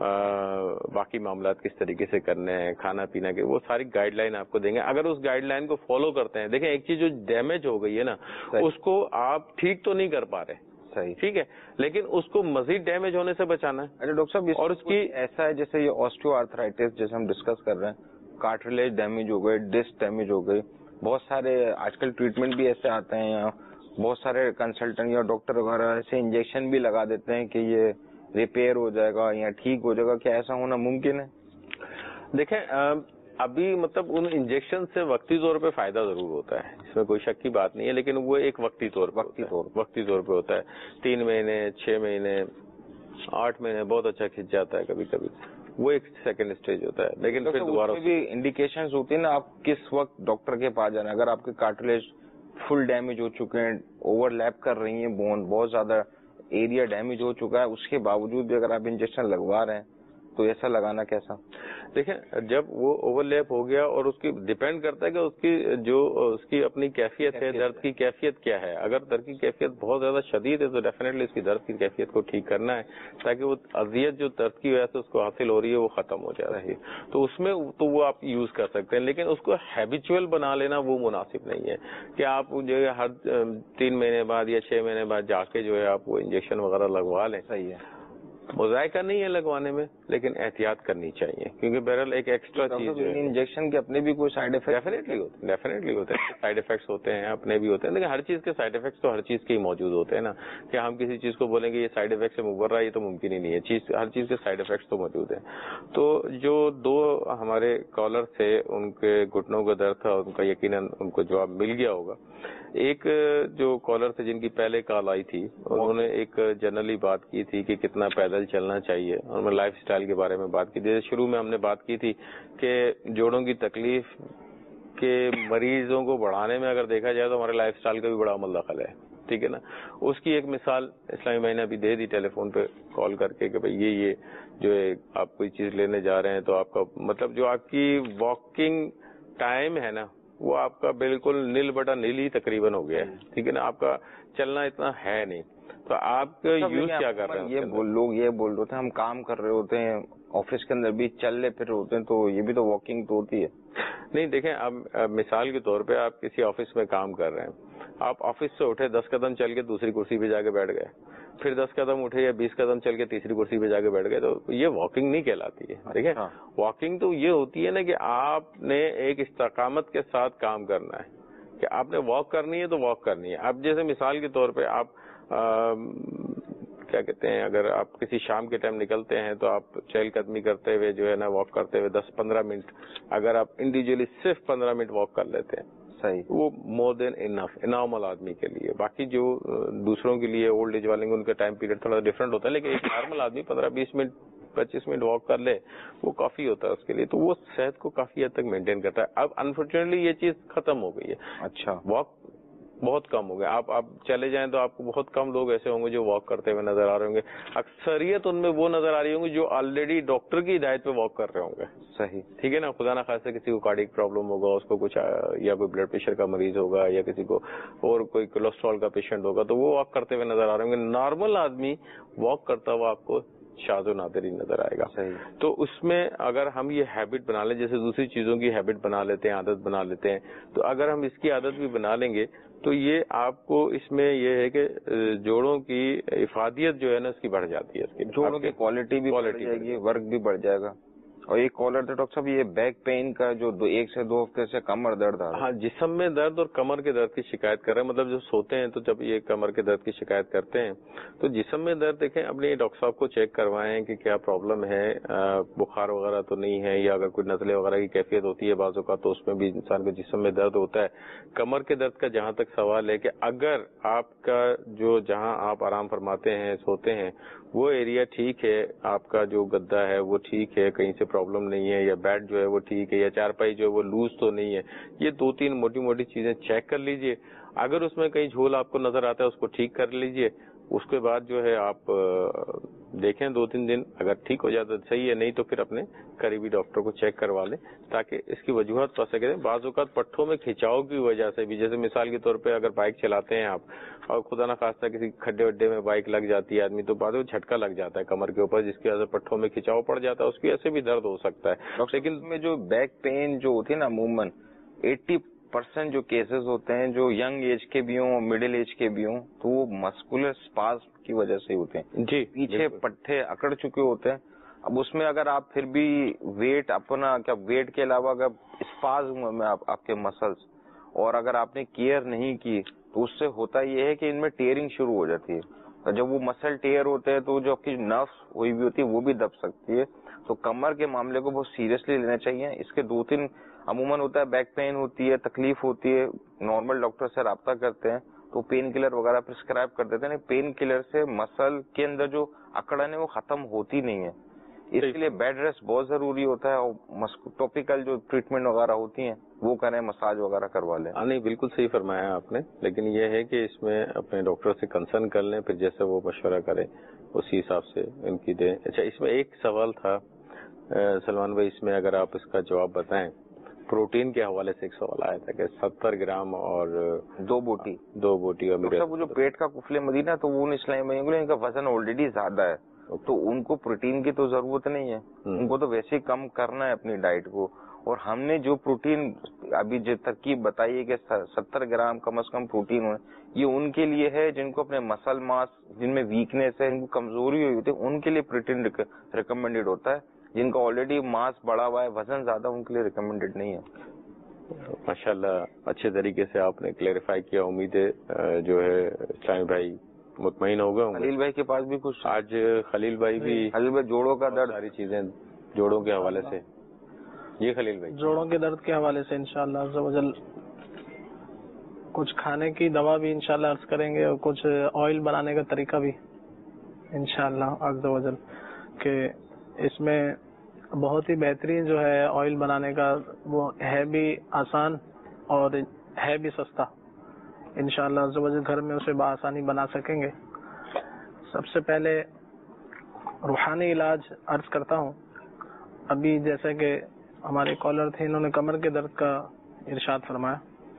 B: باقی معاملات کس طریقے سے کرنے ہیں, کھانا پینا کے, وہ ساری گائیڈ لائن آپ کو دیں گے. اگر اس گائیڈ لائن کو فالو کرتے ہیں, دیکھیں ایک چیز جو ڈیمیج ہو گئی ہے نا, اس کو آپ ٹھیک تو نہیں کر پا رہے,
C: صحیح,
B: ٹھیک ہے, لیکن اس کو مزید ڈیمیج ہونے سے بچانا ہے.
C: اچھا ڈاکٹر صاحب,
B: اور اس کی
C: ایسا ہے جیسے یہ آسٹیو آرتھرائٹس جیسے ہم ڈسکس کر رہے ہیں, کارٹریلیج ڈیمیج ہو گئے, ڈسک ڈیمیج ہو گئی, بہت سارے آج کل ٹریٹمنٹ بھی ایسے آتے ہیں, یا بہت سارے کنسلٹنٹ یا ڈاکٹر وغیرہ ایسے انجیکشن بھی لگا دیتے ہیں کہ یہ ریپیئر ہو جائے گا یا ٹھیک ہو جائے گا. کیا ایسا ہونا ممکن ہے؟
B: دیکھیں ابھی مطلب ان انجیکشن سے وقتی طور پہ فائدہ ضرور ہوتا ہے, اس میں کوئی شک کی بات نہیں ہے, لیکن وہ ایک وقتی طور پر وقتی طور وقتی طور پہ ہوتا ہے. تین مہینے, چھ مہینے, آٹھ مہینے بہت اچھا کھنچ جاتا ہے کبھی کبھی, وہ ایک سیکنڈ اسٹیج ہوتا ہے. لیکن پھر دوبارہ
C: بھی انڈیکیشنز ہوتی ہیں نا, آپ کس وقت ڈاکٹر کے پاس جانا. اگر آپ کے کارٹریج فل ڈیمیج ہو چکے ہیں, اوور لیپ کر رہی ہیں بون, بہت زیادہ ایریا ڈیمیج ہو چکا ہے, اس کے باوجود بھی اگر آپ انجیکشن لگوا رہے ہیں تو ایسا لگانا کیسا؟
B: دیکھیں جب وہ اوور لیپ ہو گیا, اور اس کی ڈیپینڈ کرتا ہے کہ اس کی جو اس کی اپنی کیفیت ہے, درد کی کیفیت کیا ہے. اگر درد کی کیفیت بہت زیادہ شدید ہے تو ڈیفینیٹلی اس کی درد کی کیفیت کو ٹھیک کرنا ہے, تاکہ وہ اذیت جو درد کی وجہ سے اس کو حاصل ہو رہی ہے وہ ختم ہو جائے رہی ہے. تو اس میں تو وہ آپ یوز کر سکتے ہیں, لیکن اس کو ہیبیچول بنا لینا وہ مناسب نہیں ہے کہ آپ جو ہے ہر تین مہینے بعد یا چھ مہینے بعد جا کے جو ہے آپ وہ انجیکشن وغیرہ لگوا لیں.
C: صحیح ہے.
B: مذائقہ نہیں ہے لگوانے میں، لیکن احتیاط کرنی چاہیے، کیونکہ بہرحال ایک ایکسٹرا چیز ہے
C: انجیکشن کے اپنے بھی کوئی سائڈ افیکٹ
B: ڈیفینیٹلی ہوتے ہیں ڈیفینیٹلی ہوتے ہیں سائڈ افیکٹس ہوتے ہیں، اپنے بھی ہوتے ہیں، لیکن ہر چیز کے سائڈ افیکٹس تو ہر چیز کے ہی موجود ہوتے ہیں نا، کہ ہم کسی چیز کو بولیں گے یہ سائڈ افیکٹ سے مبر رہا ہے، یہ تو ممکن ہی نہیں ہے، چیز ہر چیز کے سائڈ افیکٹس تو موجود ہیں۔ تو جو دو ہمارے کالر تھے ان کے گھٹنوں کا درد تھا، ان کا یقیناً ان کو جواب مل گیا ہوگا۔ ایک جو کالر تھے جن کی پہلے کال آئی تھی، انہوں نے ایک جنرلی بات کی تھی کہ کتنا پیدل چلنا چاہیے، اور میں لائف سٹائل کے بارے میں بات کی تھی۔ شروع میں ہم نے بات کی تھی کہ جوڑوں کی تکلیف کے مریضوں کو بڑھانے میں اگر دیکھا جائے تو ہمارے لائف سٹائل کا بھی بڑا عمل دخل ہے، ٹھیک ہے نا۔ اس کی ایک مثال اسلامی بھائی نے ابھی دے دی ٹیلی فون پہ کال کر کے کہ بھئی یہ یہ جو ہے آپ کوئی چیز لینے جا رہے ہیں تو آپ کا مطلب جو آپ کی واکنگ ٹائم ہے نا وہ آپ کا بالکل نیل بٹا نیل ہی تقریباً ہو گیا ہے، ٹھیک ہے نا، آپ کا چلنا اتنا ہے نہیں، تو آپ یوز کیا کر رہے ہیں؟
C: یہ لوگ یہ بول رہے ہوتے ہیں ہم کام کر رہے ہوتے ہیں آفس کے اندر بھی چل رہے پھر ہوتے ہیں، تو یہ بھی تو واکنگ تو ہوتی ہے۔
B: نہیں دیکھیں، اب مثال کے طور پہ آپ کسی آفس میں کام کر رہے ہیں، آپ آفس سے اٹھے دس قدم چل کے دوسری کرسی پہ جا کے بیٹھ گئے، پھر دس قدم اٹھے یا بیس قدم چل کے تیسری کرسی پہ جا کے بیٹھ گئے، تو یہ واکنگ نہیں کہلاتی ہے۔ دیکھیں واکنگ تو یہ ہوتی ہے نا کہ آپ نے ایک استقامت کے ساتھ کام کرنا ہے، کہ آپ نے واک کرنی ہے تو واک کرنی ہے۔ اب جیسے مثال کے طور پہ آپ کیا کہتے ہیں، اگر آپ کسی شام کے ٹائم نکلتے ہیں تو آپ چہل قدمی کرتے ہوئے جو ہے نا واک کرتے ہوئے دس پندرہ منٹ اگر آپ انڈیویجلی صرف پندرہ منٹ واک کر لیتے ہیں،
C: صحیح،
B: وہ مور دین انف نارمل آدمی کے لیے۔ باقی جو دوسروں کے لیے اولڈ ایج والے ان کا ٹائم پیریڈ تھوڑا ڈفرینٹ ہوتا ہے، لیکن ایک نارمل آدمی پندرہ بیس منٹ پچیس منٹ واک کر لے وہ کافی ہوتا ہے اس کے لیے، تو وہ صحت کو کافی حد تک مینٹین کرتا ہے۔ اب انفارچونیٹلی یہ چیز ختم ہو گئی ہے،
C: اچھا
B: واک بہت کم ہو گیا۔ آپ آپ چلے جائیں تو آپ کو بہت کم لوگ ایسے ہوں گے جو واک کرتے ہوئے نظر آ رہے ہوں گے، اکثریت ان میں وہ نظر آ رہی ہوں گے جو آلریڈی ڈاکٹر کی ہدایت پہ واک کر رہے ہوں گے۔
C: صحیح،
B: ٹھیک ہے نا، خدا نہ خاصہ کسی کو کارڈیک پرابلم ہوگا، اس کو کچھ یا کوئی بلڈ پریشر کا مریض ہوگا یا کسی کو اور کوئی کولیسٹرول کا پیشنٹ ہوگا تو وہ واک کرتے ہوئے نظر آ رہے ہوں گے۔ نارمل آدمی واک کرتا ہوا آپ کو شاذ و نادر ہی نظر آئے گا۔ تو اس میں اگر ہم یہ ہیبٹ بنا لیں، جیسے دوسری چیزوں کی ہیبٹ بنا لیتے ہیں، عادت بنا لیتے ہیں، تو اگر ہم اس کی عادت بھی بنا لیں گے تو یہ آپ کو اس میں یہ ہے کہ جوڑوں کی افادیت جو ہے نا اس کی بڑھ جاتی ہے، اس کی
C: جوڑوں کی کوالٹی بھی بڑھ جائے گی، ورک بھی بڑھ جائے گا۔ اور ایک کالر تھا ڈاکٹر صاحب، یہ بیک پین کا جو دو ایک سے دو ہفتے سے کمر درد آ رہا ہے۔
B: ہاں، جسم میں درد اور کمر کے درد کی شکایت کر رہے ہیں، مطلب جو سوتے ہیں تو جب یہ کمر کے درد کی شکایت کرتے ہیں تو جسم میں درد دیکھیں اپنے ڈاکٹر صاحب کو چیک کروائیں کہ کیا پرابلم ہے، بخار وغیرہ تو نہیں ہے، یا اگر کوئی نزلے وغیرہ کی کیفیت ہوتی ہے بعض اوقات تو اس میں بھی انسان کے جسم میں درد ہوتا ہے۔ کمر کے درد کا جہاں تک سوال ہے کہ اگر آپ کا جو جہاں آپ آرام فرماتے ہیں سوتے ہیں وہ ایریا ٹھیک ہے، آپ کا جو گدا ہے وہ ٹھیک ہے، کہیں سے پرابلم نہیں ہے، یا بیڈ جو ہے وہ ٹھیک ہے، یا چارپائی جو ہے وہ لوز تو نہیں ہے، یہ دو تین موٹی موٹی چیزیں چیک کر لیجئے۔ اگر اس میں کہیں جھول آپ کو نظر آتا ہے اس کو ٹھیک کر لیجئے، اس کے بعد جو ہے آپ دیکھیں دو تین دن اگر ٹھیک ہو جاتا تو صحیح ہے، نہیں تو پھر اپنے قریبی ڈاکٹر کو چیک کروا لیں تاکہ اس کی وجوہات پتا سکیں۔ بعض اوقات پٹھوں میں کھنچاؤ کی وجہ سے بھی، جیسے مثال کے طور پہ اگر بائک چلاتے ہیں آپ اور خدا نہ خواستہ کسی کھڈے وڈے میں بائک لگ جاتی ہے آدمی تو بعد میں جھٹکا لگ جاتا ہے کمر کے اوپر، جس کی وجہ سے پٹھوں میں کھنچاؤ پڑ جاتا ہے، اس کی وجہ سے بھی درد ہو سکتا ہے۔
C: لیکن میں جو بیک پین جو ہوتی ہے نا عموماً ایٹی پرسینٹ جو کیسز ہوتے ہیں جو ینگ ایج کے بھی ہوں مڈل ایج کے بھی ہوں تو وہ مسکولر سپاسم کی وجہ سے ہوتے ہیں،
B: جی
C: پیچھے پٹھے اکڑ چکے ہوتے ہیں۔ اب اس میں اگر آپ پھر بھی ویٹ اپنا کیا ویٹ کے علاوہ اگر اسپازم میں آپ کے مسلس اور اگر آپ نے کیئر نہیں کی تو اس سے ہوتا یہ ہے کہ ان میں ٹیئرنگ شروع ہو جاتی ہے، اور جب وہ مسل ٹیئر ہوتے ہیں تو جو آپ کی نرف ہوئی بھی ہوتی ہے وہ بھی دب سکتی ہے۔ تو کمر کے معاملے کو بہت سیریسلی لینا چاہیے۔ اس کے دو تین عموماً ہوتا ہے، بیک پین ہوتی ہے، تکلیف ہوتی ہے، نارمل ڈاکٹر سے رابطہ کرتے ہیں تو پین کلر وغیرہ پرسکرائب کر دیتے ہیں۔ پین کلر سے مسل کے اندر جو اکڑن ہے وہ ختم ہوتی نہیں ہے، اس کے لیے بیڈ ریسٹ بہت ضروری ہوتا ہے، اور ٹاپیکل جو ٹریٹمنٹ وغیرہ ہوتی ہیں وہ کریں، مساج وغیرہ کروا لیں۔
B: نہیں بالکل صحیح فرمایا آپ نے، لیکن یہ ہے کہ اس میں اپنے ڈاکٹر سے کنسرن کر لیں، پھر جیسے وہ مشورہ کریں اسی حساب سے ان کی دیں۔ اچھا، اس میں ایک سوال تھا سلمان بھائی، اس میں اگر آپ اس کا جواب بتائیں، پروٹین کے حوالے سے ایک سوال آیا تھا کہ ستر گرام اور
C: دو بوٹی
B: دو بوٹی اور
C: وہ جو پیٹ کا کفل مدینہ تو وہ اسلامی ان کا وزن آلریڈی زیادہ ہے تو ان کو پروٹین کی تو ضرورت نہیں ہے، ان کو تو ویسے ہی کم کرنا ہے اپنی ڈائٹ کو۔ اور ہم نے جو پروٹین ابھی جو ترکیب بتائی ہے کہ ستر گرام کم از کم پروٹین ہو، یہ ان کے لیے ہے جن کو اپنے مسل ماس، جن میں ویکنیس ہے، ان کو کمزوری ہوئی ہوتی ہے، ان کے لیے پروٹین ریکمینڈیڈ ہوتا ہے. جن کا آلریڈی ماس بڑا ہوا ہے، وزن زیادہ، ان کے لیے ریکمینڈیڈ نہیں ہے.
B: ماشاءاللہ اچھے طریقے سے آپ نے کلیریفائی کیا. امید ہے جو ہے اسلامی بھائی مطمئن ہو گئے ہوں گے.
C: خلیل بھائی کے پاس بھی کچھ
B: آج خلیل بھائی بھی
C: خلیل بھائی جوڑوں کا درد،
B: ساری چیزیں جوڑوں کے حوالے سے. یہ خلیل بھائی
H: جوڑوں کے درد کے حوالے سے انشاءاللہ عز و جل کچھ کھانے کی دوا بھی انشاءاللہ عرض کریں گے، اور کچھ آئل بنانے کا طریقہ بھی انشاءاللہ عز و جل، کہ اس میں بہت ہی بہترین جو ہے آئل بنانے کا، وہ ہے بھی آسان اور ہے بھی سستا. انشاءاللہ عز و جل گھر میں اسے بآسانی بنا سکیں گے. سب سے پہلے روحانی علاج عرض کرتا ہوں. ابھی جیسے کہ ہمارے کالر تھے، انہوں نے کمر کے درد کا ارشاد فرمایا.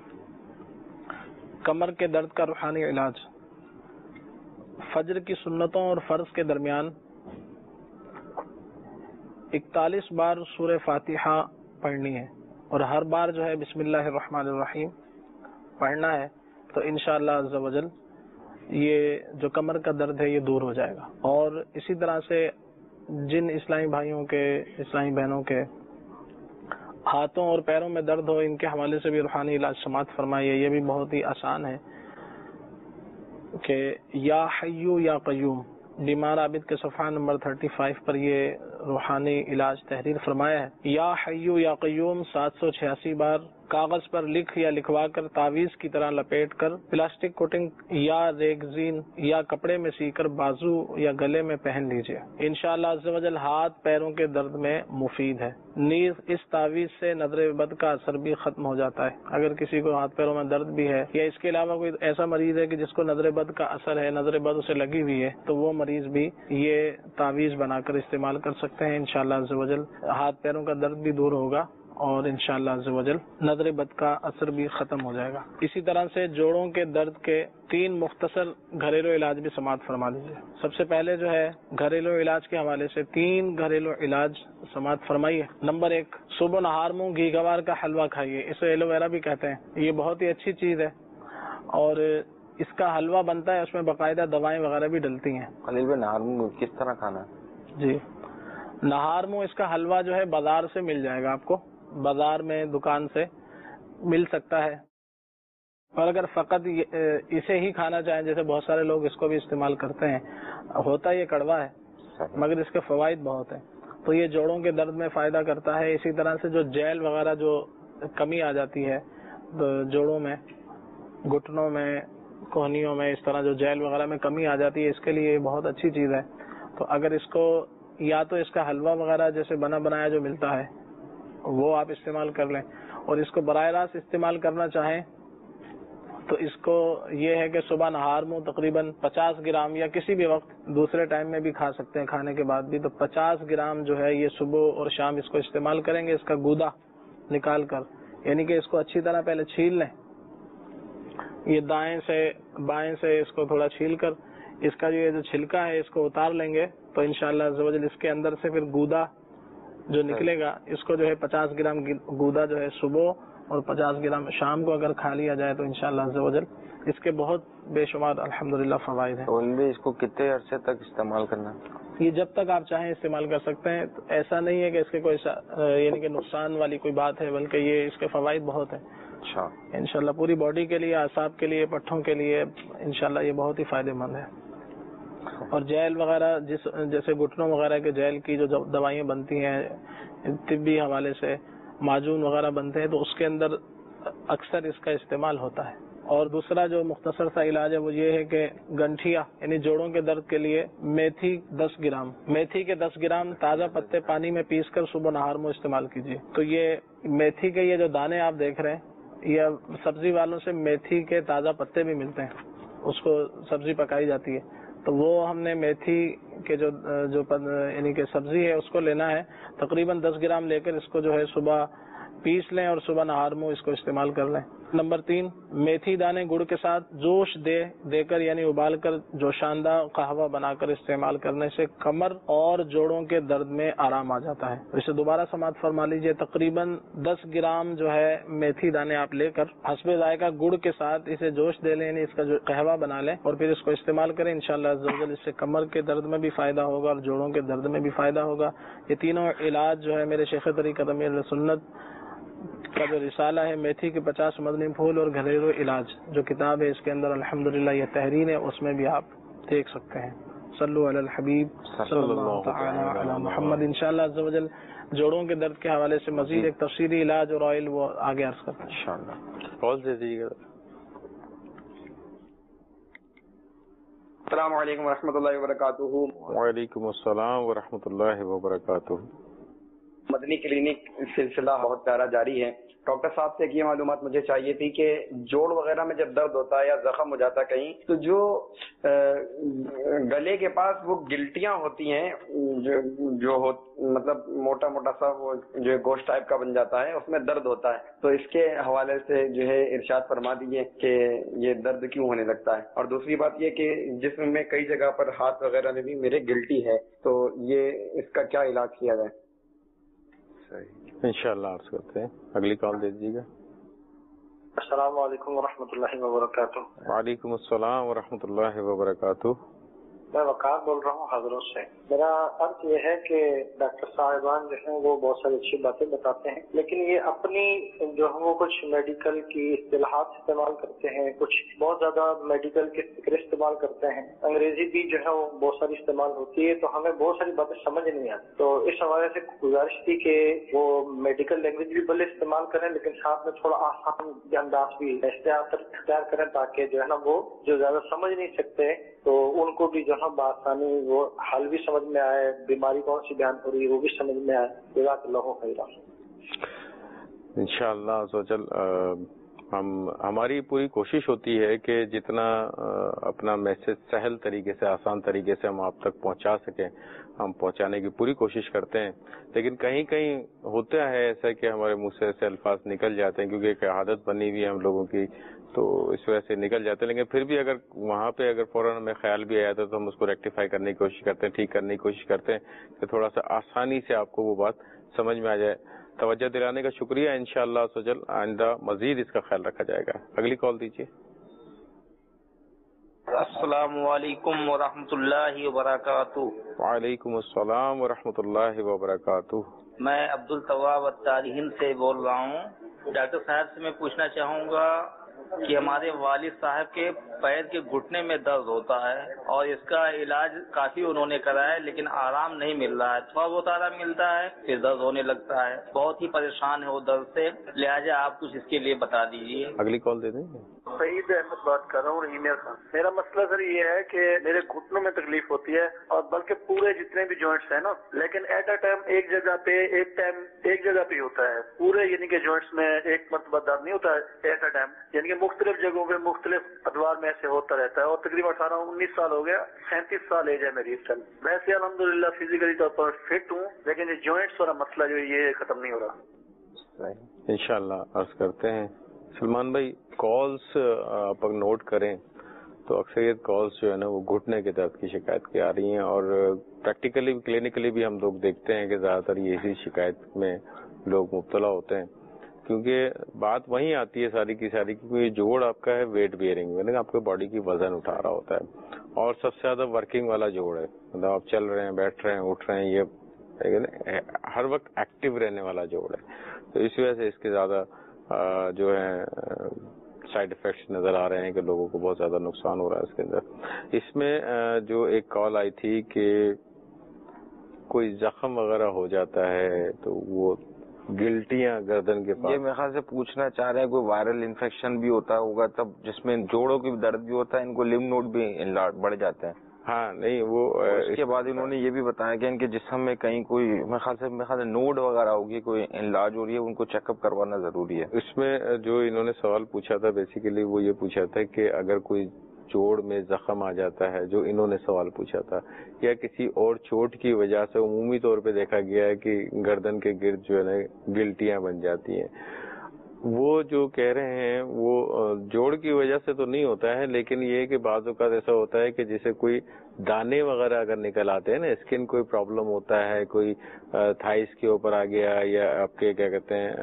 H: کمر کے درد کا روحانی علاج، فجر کی سنتوں اور فرض کے درمیان اکتالیس بار سورہ فاتحہ پڑھنی ہے، اور ہر بار جو ہے بسم اللہ الرحمن الرحیم پڑھنا ہے. تو انشاءاللہ عز و جل یہ جو کمر کا درد ہے یہ دور ہو جائے گا. اور اسی طرح سے جن اسلامی بھائیوں کے، اسلامی بہنوں کے ہاتھوں اور پیروں میں درد ہو، ان کے حوالے سے بھی روحانی علاج سماعت فرمائیے. یہ بھی بہت ہی آسان ہے کہ یا حیو یا قیوم، بیمار عابد کے صفحہ نمبر پینتیس پر یہ روحانی علاج تحریر فرمایا ہے. یا حیو یا قیوم سات سو چھیاسی بار کاغذ پر لکھ یا لکھوا کر تعویذ کی طرح لپیٹ کر پلاسٹک کوٹنگ یا ریگزین یا کپڑے میں سی کر بازو یا گلے میں پہن لیجیے. انشاءاللہ عز و جل ہاتھ پیروں کے درد میں مفید ہے. نیز اس تعویذ سے نظر بد کا اثر بھی ختم ہو جاتا ہے. اگر کسی کو ہاتھ پیروں میں درد بھی ہے، یا اس کے علاوہ کوئی ایسا مریض ہے کہ جس کو نظر بد کا اثر ہے، نظر بد اسے لگی ہوئی ہے، تو وہ مریض بھی یہ تعویذ بنا کر استعمال کر سکتے ہیں. انشاءاللہ عز و جل ہاتھ پیروں کا درد بھی دور ہوگا، اور انشاءاللہ عز و جل نظر بد کا اثر بھی ختم ہو جائے گا. اسی طرح سے جوڑوں کے درد کے تین مختصر گھریلو علاج بھی سماعت فرما لیجیے. سب سے پہلے جو ہے گھریلو علاج کے حوالے سے تین گھریلو علاج سماعت فرمائیے. نمبر ایک، صبح نہار منہ گھی گوار کا حلوہ کھائیے. اسے ایلو ویرا بھی کہتے ہیں. یہ بہت ہی اچھی چیز ہے، اور اس کا حلوہ بنتا ہے، اس میں باقاعدہ دوائیں وغیرہ بھی ڈلتی ہیں.
C: خلیل بھائی نہار منہ کس طرح کھانا ہے؟
H: جی، نہار منہ اس کا حلوہ جو ہے بازار سے مل جائے گا، آپ کو بازار میں دکان سے مل سکتا ہے. اور اگر فقط اسے ہی کھانا چاہیں، جیسے بہت سارے لوگ اس کو بھی استعمال کرتے ہیں، ہوتا یہ کڑوا ہے مگر اس کے فوائد بہت ہیں، تو یہ جوڑوں کے درد میں فائدہ کرتا ہے. اسی طرح سے جو جیل وغیرہ جو کمی آ جاتی ہے جوڑوں میں، گھٹنوں میں، کوہنیوں میں، اس طرح جو جیل وغیرہ میں کمی آ جاتی ہے، اس کے لیے یہ بہت اچھی چیز ہے. تو اگر اس کو یا تو اس کا حلوہ وغیرہ جیسے بنا بنایا جو ملتا ہے وہ آپ استعمال کر لیں، اور اس کو براہ راست استعمال کرنا چاہیں تو اس کو یہ ہے کہ صبح نہار منہ تقریباً پچاس گرام، یا کسی بھی وقت دوسرے ٹائم میں بھی کھا سکتے ہیں، کھانے کے بعد بھی، تو پچاس گرام جو ہے یہ صبح اور شام اس کو استعمال کریں گے. اس کا گودا نکال کر، یعنی کہ اس کو اچھی طرح پہلے چھیل لیں، یہ دائیں سے بائیں سے اس کو تھوڑا چھیل کر اس کا یہ جو چھلکا ہے اس کو اتار لیں گے، تو انشاءاللہ عز و جل اس کے اندر سے پھر گودا جو نکلے گا، اس کو جو ہے پچاس گرام گودا جو ہے صبح اور پچاس گرام شام کو اگر کھا لیا جائے تو انشاءاللہ عز و جل اس کے بہت بے شمار الحمدللہ فوائد ہیں.
C: تو ان میں اس کو کتنے عرصے تک استعمال کرنا؟
H: یہ جب تک آپ چاہیں استعمال کر سکتے ہیں. ایسا نہیں ہے کہ اس کے کوئی یعنی کہ نقصان والی کوئی بات ہے، بلکہ یہ اس کے فوائد بہت ہیں.
C: اچھا،
H: انشاءاللہ پوری باڈی کے لیے، اعصاب کے لیے، پٹھوں کے لیے انشاءاللہ یہ بہت ہی فائدہ مند ہے. اور جیل وغیرہ جس جیسے گھٹنوں وغیرہ کے جیل کی جو دوائیں بنتی ہیں طبی حوالے سے، معجون وغیرہ بنتے ہیں، تو اس کے اندر اکثر اس کا استعمال ہوتا ہے. اور دوسرا جو مختصر سا علاج ہے وہ یہ ہے کہ گنٹھیا یعنی جوڑوں کے درد کے لیے میتھی دس گرام میتھی کے دس گرام تازہ پتے پانی میں پیس کر صبح نہار منہ استعمال کیجیے. تو یہ میتھی کے یہ جو دانے آپ دیکھ رہے ہیں، یہ سبزی والوں سے میتھی کے تازہ پتے بھی ملتے ہیں، اس کو سبزی پکائی جاتی ہے. تو وہ ہم نے میتھی کے جو جو یعنی کہ سبزی ہے اس کو لینا ہے، تقریباً دس گرام لے کر اس کو جو ہے صبح پیس لیں اور صبح نہار منہ اس کو استعمال کر لیں۔ نمبر تین، میتھی دانے گڑ کے ساتھ جوش دے دے کر یعنی ابال کر جوشاندہ قہوہ بنا کر استعمال کرنے سے کمر اور جوڑوں کے درد میں آرام آ جاتا ہے۔ اسے دوبارہ سماعت فرما لیجئے۔ تقریباً دس گرام جو ہے میتھی دانے آپ لے کر حسب ذائقہ گڑ کے ساتھ اسے جوش دے لیں، یعنی اس کا جو قہوہ بنا لیں اور پھر اس کو استعمال کریں۔ انشاءاللہ عز و جل اس سے کمر کے درد میں بھی فائدہ ہوگا اور جوڑوں کے درد میں بھی فائدہ ہوگا۔ یہ تینوں علاج جو ہے میرے شیخ طریقت امیر سنت کا جو رسالہ ہے میتھی کے پچاس مدنی پھول اور گھریلو علاج جو کتاب ہے، اس کے اندر الحمدللہ یہ تحریر ہے، اس میں بھی آپ دیکھ سکتے ہیں۔ صلو علی الحبیب صلی اللہ تعالی علی محمد۔ انشاءاللہ عز و جل جوڑوں کے درد کے حوالے سے مزید ایک تفصیلی علاج اور آئل وہ آگے عرض کرتے ہیں انشاءاللہ۔
B: کال دے دیجیے گا۔
I: السلام علیکم ورحمۃ اللہ وبرکاتہ۔
B: وعلیکم السلام ورحمۃ اللہ وبرکاتہ۔
I: مدنی کلینک سلسلہ بہت پیارا جاری ہے۔ ڈاکٹر صاحب سے یہ معلومات مجھے چاہیے تھی کہ جوڑ وغیرہ میں جب درد ہوتا ہے یا زخم ہو جاتا ہے کہیں، تو جو گلے کے پاس وہ گلٹیاں ہوتی ہیں جو جو ہو مطلب موٹا موٹا سا وہ جو گوشت ٹائپ کا بن جاتا ہے، اس میں درد ہوتا ہے، تو اس کے حوالے سے جو ہے ارشاد فرما دیجیے کہ یہ درد کیوں ہونے لگتا ہے۔ اور دوسری بات یہ کہ جسم میں کئی جگہ پر ہاتھ وغیرہ میں بھی میرے گلٹی ہے، تو یہ اس کا کیا علاج کیا جائے؟
B: انشاءاللہ عرض کرتے ہیں۔ اگلی کال دے دیجیے گا۔
G: السلام علیکم ورحمۃ اللہ وبرکاتہ۔
B: وعلیکم السلام ورحمۃ اللہ وبرکاتہ۔
G: میں وقار بول رہا ہوں حضرت سے۔ میرا عرض یہ ہے کہ ڈاکٹر صاحبان جو ہیں وہ بہت ساری اچھی باتیں بتاتے ہیں، لیکن یہ اپنی جو ہے وہ کچھ میڈیکل کی اصطلاحات استعمال کرتے ہیں، کچھ بہت زیادہ میڈیکل کے فکر استعمال کرتے ہیں، انگریزی بھی جو ہے وہ بہت ساری استعمال ہوتی ہے، تو ہمیں بہت ساری باتیں سمجھ نہیں آتی۔ تو اس حوالے سے گزارش تھی کہ وہ میڈیکل لینگویج بھی بھلے استعمال کریں، لیکن ساتھ میں تھوڑا آسان انداز بھی احتیاط اختیار کریں، تاکہ جو ہے نا وہ جو زیادہ سمجھ نہیں سکتے تو ان کو بھی جو ہے بآسانی وہ حل بھی سمجھ میں آئے، بیماری کون سی بیان ہو رہی ہے وہ بھی سمجھ میں آئے۔ جزاک اللہ خیرا۔
B: انشاءاللہ عز و جل ہم ہماری پوری کوشش ہوتی ہے کہ جتنا اپنا میسج سہل طریقے سے آسان طریقے سے ہم آپ تک پہنچا سکیں ہم پہنچانے کی پوری کوشش کرتے ہیں، لیکن کہیں کہیں ہوتا ہے ایسا کہ ہمارے منہ سے ایسے الفاظ نکل جاتے ہیں کیونکہ ایک عادت بنی ہوئی ہے ہم لوگوں کی، تو اس وجہ سے نکل جاتے ہیں، لیکن پھر بھی اگر وہاں پہ اگر فوراً ہمیں خیال بھی آیا تھا تو ہم اس کو ریکٹیفائی کرنے کی کوشش کرتے ہیں، ٹھیک کرنے کی کوشش کرتے ہیں کہ تھوڑا سا آسانی سے آپ کو وہ بات سمجھ میں آ جائے۔ توجہ دلانے کا شکریہ۔ انشاءاللہ سجل آئندہ مزید اس کا خیال رکھا جائے گا۔ اگلی کال دیجیے۔
J: السلام علیکم ورحمۃ اللہ وبرکاتہ۔
B: وعلیکم السلام ورحمۃ اللہ وبرکاتہ۔
J: میں عبد الطواب التارہین سے بول رہا ہوں۔ ڈاکٹر صاحب سے میں پوچھنا چاہوں گا کہ ہمارے والد صاحب کے پیر کے گھٹنے میں درد ہوتا ہے اور اس کا علاج کافی انہوں نے کرایا ہے، لیکن آرام نہیں مل رہا ہے، تھوڑا بہت آرام ملتا ہے پھر درد ہونے لگتا ہے، بہت ہی پریشان ہے وہ درد سے، لہٰذا آپ کچھ اس کے لیے بتا دیجیے۔
B: اگلی کال دے دیں گے۔
K: سعید احمد بات کر رہا ہوں رحیمیہ خان۔ میرا مسئلہ سر یہ ہے کہ میرے گھٹنوں میں تکلیف ہوتی ہے اور بلکہ پورے جتنے بھی جوائنٹس ہیں نا، لیکن ایٹ اے ٹائم ایک جگہ پہ ایک ٹائم ایک جگہ پہ ہوتا ہے پورے، یعنی کہ جوائنٹس میں ایک مرتبہ درد نہیں ہوتا ہے ایٹ اے ٹائم، یعنی کہ مختلف جگہوں پہ مختلف ادوار میں ایسے ہوتا رہتا ہے، اور تقریباً اٹھارہ انیس سال ہو گیا، سینتیس سال ایج ہے میری اس ٹائم۔ ویسے الحمدللہ فزیکلی طور پر فٹ ہوں، لیکن یہ جوائنٹس والا مسئلہ جو یہ ختم نہیں ہو رہا۔
B: انشاءاللہ عرض کرتے ہیں۔ سلمان بھائی کالز آپ نوٹ کریں تو اکثریت کالز جو ہے نا وہ گھٹنے کے درد کی شکایت کی آ رہی ہیں، اور پریکٹیکلی کلینکلی بھی ہم لوگ دیکھتے ہیں کہ زیادہ تر یہ اسی شکایت میں لوگ مبتلا ہوتے ہیں، کیونکہ بات وہیں آتی ہے ساری کی ساری، کیونکہ یہ جوڑ آپ کا ہے ویٹ بیئرنگ، یعنی آپ کے باڈی کی وزن اٹھا رہا ہوتا ہے، اور سب سے زیادہ ورکنگ والا جوڑ ہے، مطلب آپ چل رہے ہیں بیٹھ رہے ہیں اٹھ رہے ہیں، یہ ہر وقت ایکٹیو رہنے والا جوڑ ہے، تو اس وجہ سے اس کے زیادہ جو ہے سائیڈ افیکٹس نظر آ رہے ہیں کہ لوگوں کو بہت زیادہ نقصان ہو رہا ہے اس کے اندر۔ اس میں جو ایک کال آئی تھی کہ کوئی زخم وغیرہ ہو جاتا ہے تو وہ گلٹیاں گردن کے پاس،
C: یہ میرے خیال سے پوچھنا چاہ رہے ہیں کوئی وائرل انفیکشن بھی ہوتا ہوگا تب، جس میں جوڑوں کی درد بھی ہوتا ہے، ان کو لمف نوڈ بھی بڑھ جاتے ہیں۔
B: ہاں نہیں وہ
C: اس کے بعد انہوں نے یہ بھی بتایا کہ ان کے جسم میں کہیں کوئی میرے خیال سے میرے خیال سے نوڈ وغیرہ ہوگی، کوئی انلاج ہو رہی ہے، ان کو چیک اپ کروانا ضروری ہے۔
B: اس میں جو انہوں نے سوال پوچھا تھا بیسیکلی وہ یہ پوچھا تھا کہ اگر کوئی جوڑ میں زخم آ جاتا ہے جو انہوں نے سوال پوچھا تھا، یا کسی اور چوٹ کی وجہ سے عمومی طور پہ دیکھا گیا ہے کہ گردن کے گرد جو ہے نا گلٹیاں بن جاتی ہیں، وہ جو کہہ رہے ہیں وہ جوڑ کی وجہ سے تو نہیں ہوتا ہے، لیکن یہ کہ بعض اوقات ایسا ہوتا ہے کہ جیسے کوئی دانے وغیرہ اگر نکل آتے ہیں نا، اسکن کوئی پرابلم ہوتا ہے، کوئی تھائس کے اوپر آ گیا یا آپ کے کیا کہتے ہیں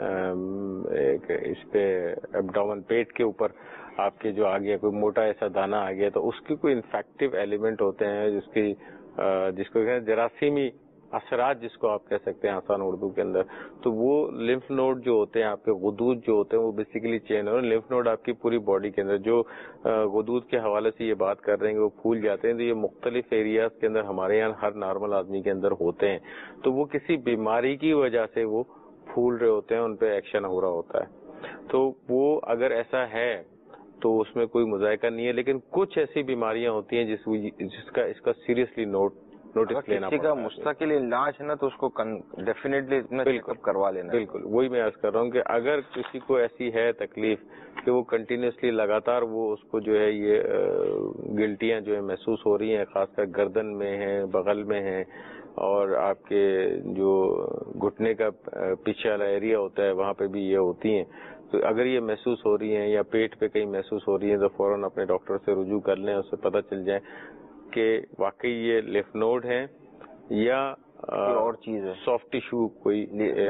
B: ایک اس پہ ایبڈومن پیٹ کے اوپر آپ کے جو آ گیا کوئی موٹا ایسا دانہ آ گیا، تو اس کے کوئی انفیکٹو ایلیمنٹ ہوتے ہیں جس کی جس کو کہتے ہیں جراثیمی اثرات جس کو آپ کہہ سکتے ہیں آسان اردو کے اندر، تو وہ لمف نوڈ جو ہوتے ہیں آپ کے غدود جو ہوتے ہیں وہ بیسیکلی چین ہو رہے ہیں۔ لمف نوڈ آپ کی پوری باڈی کے اندر جو غدود کے حوالے سے یہ بات کر رہے ہیں کہ وہ پھول جاتے ہیں، تو یہ مختلف ایریاز کے اندر ہمارے یہاں ہر نارمل آدمی کے اندر ہوتے ہیں، تو وہ کسی بیماری کی وجہ سے وہ پھول رہے ہوتے ہیں، ان پہ ایکشن ہو رہا ہوتا ہے، تو وہ اگر ایسا ہے تو اس میں کوئی مذائقہ نہیں ہے، لیکن کچھ ایسی بیماریاں ہوتی ہیں جس جس کا اس کا سیریسلی نوٹ نوٹس لینا
C: کسی کا مستقل علاج ہے نا تو اس کو ڈیفینیٹلی چیک اپ کروا لینا۔
B: بالکل وہی میں عرض کر رہا ہوں کہ اگر کسی کو ایسی ہے تکلیف کہ وہ کنٹینیوسلی لگاتار وہ اس کو جو ہے یہ گلٹیاں جو ہے محسوس ہو رہی ہیں، خاص کر گردن میں ہیں، بغل میں ہیں، اور آپ کے جو گھٹنے کا پیچھے والا ایریا ہوتا ہے وہاں پہ بھی یہ ہوتی ہیں، تو اگر یہ محسوس ہو رہی ہیں یا پیٹ پہ کہیں محسوس ہو رہی ہیں تو فوراً اپنے ڈاکٹر سے رجوع کر لیں، اس سے پتہ چل جائے کہ واقعی یہ لمف نوڈ ہیں یا
C: اور چیز ہے،
B: سافٹ ٹیشو کوئی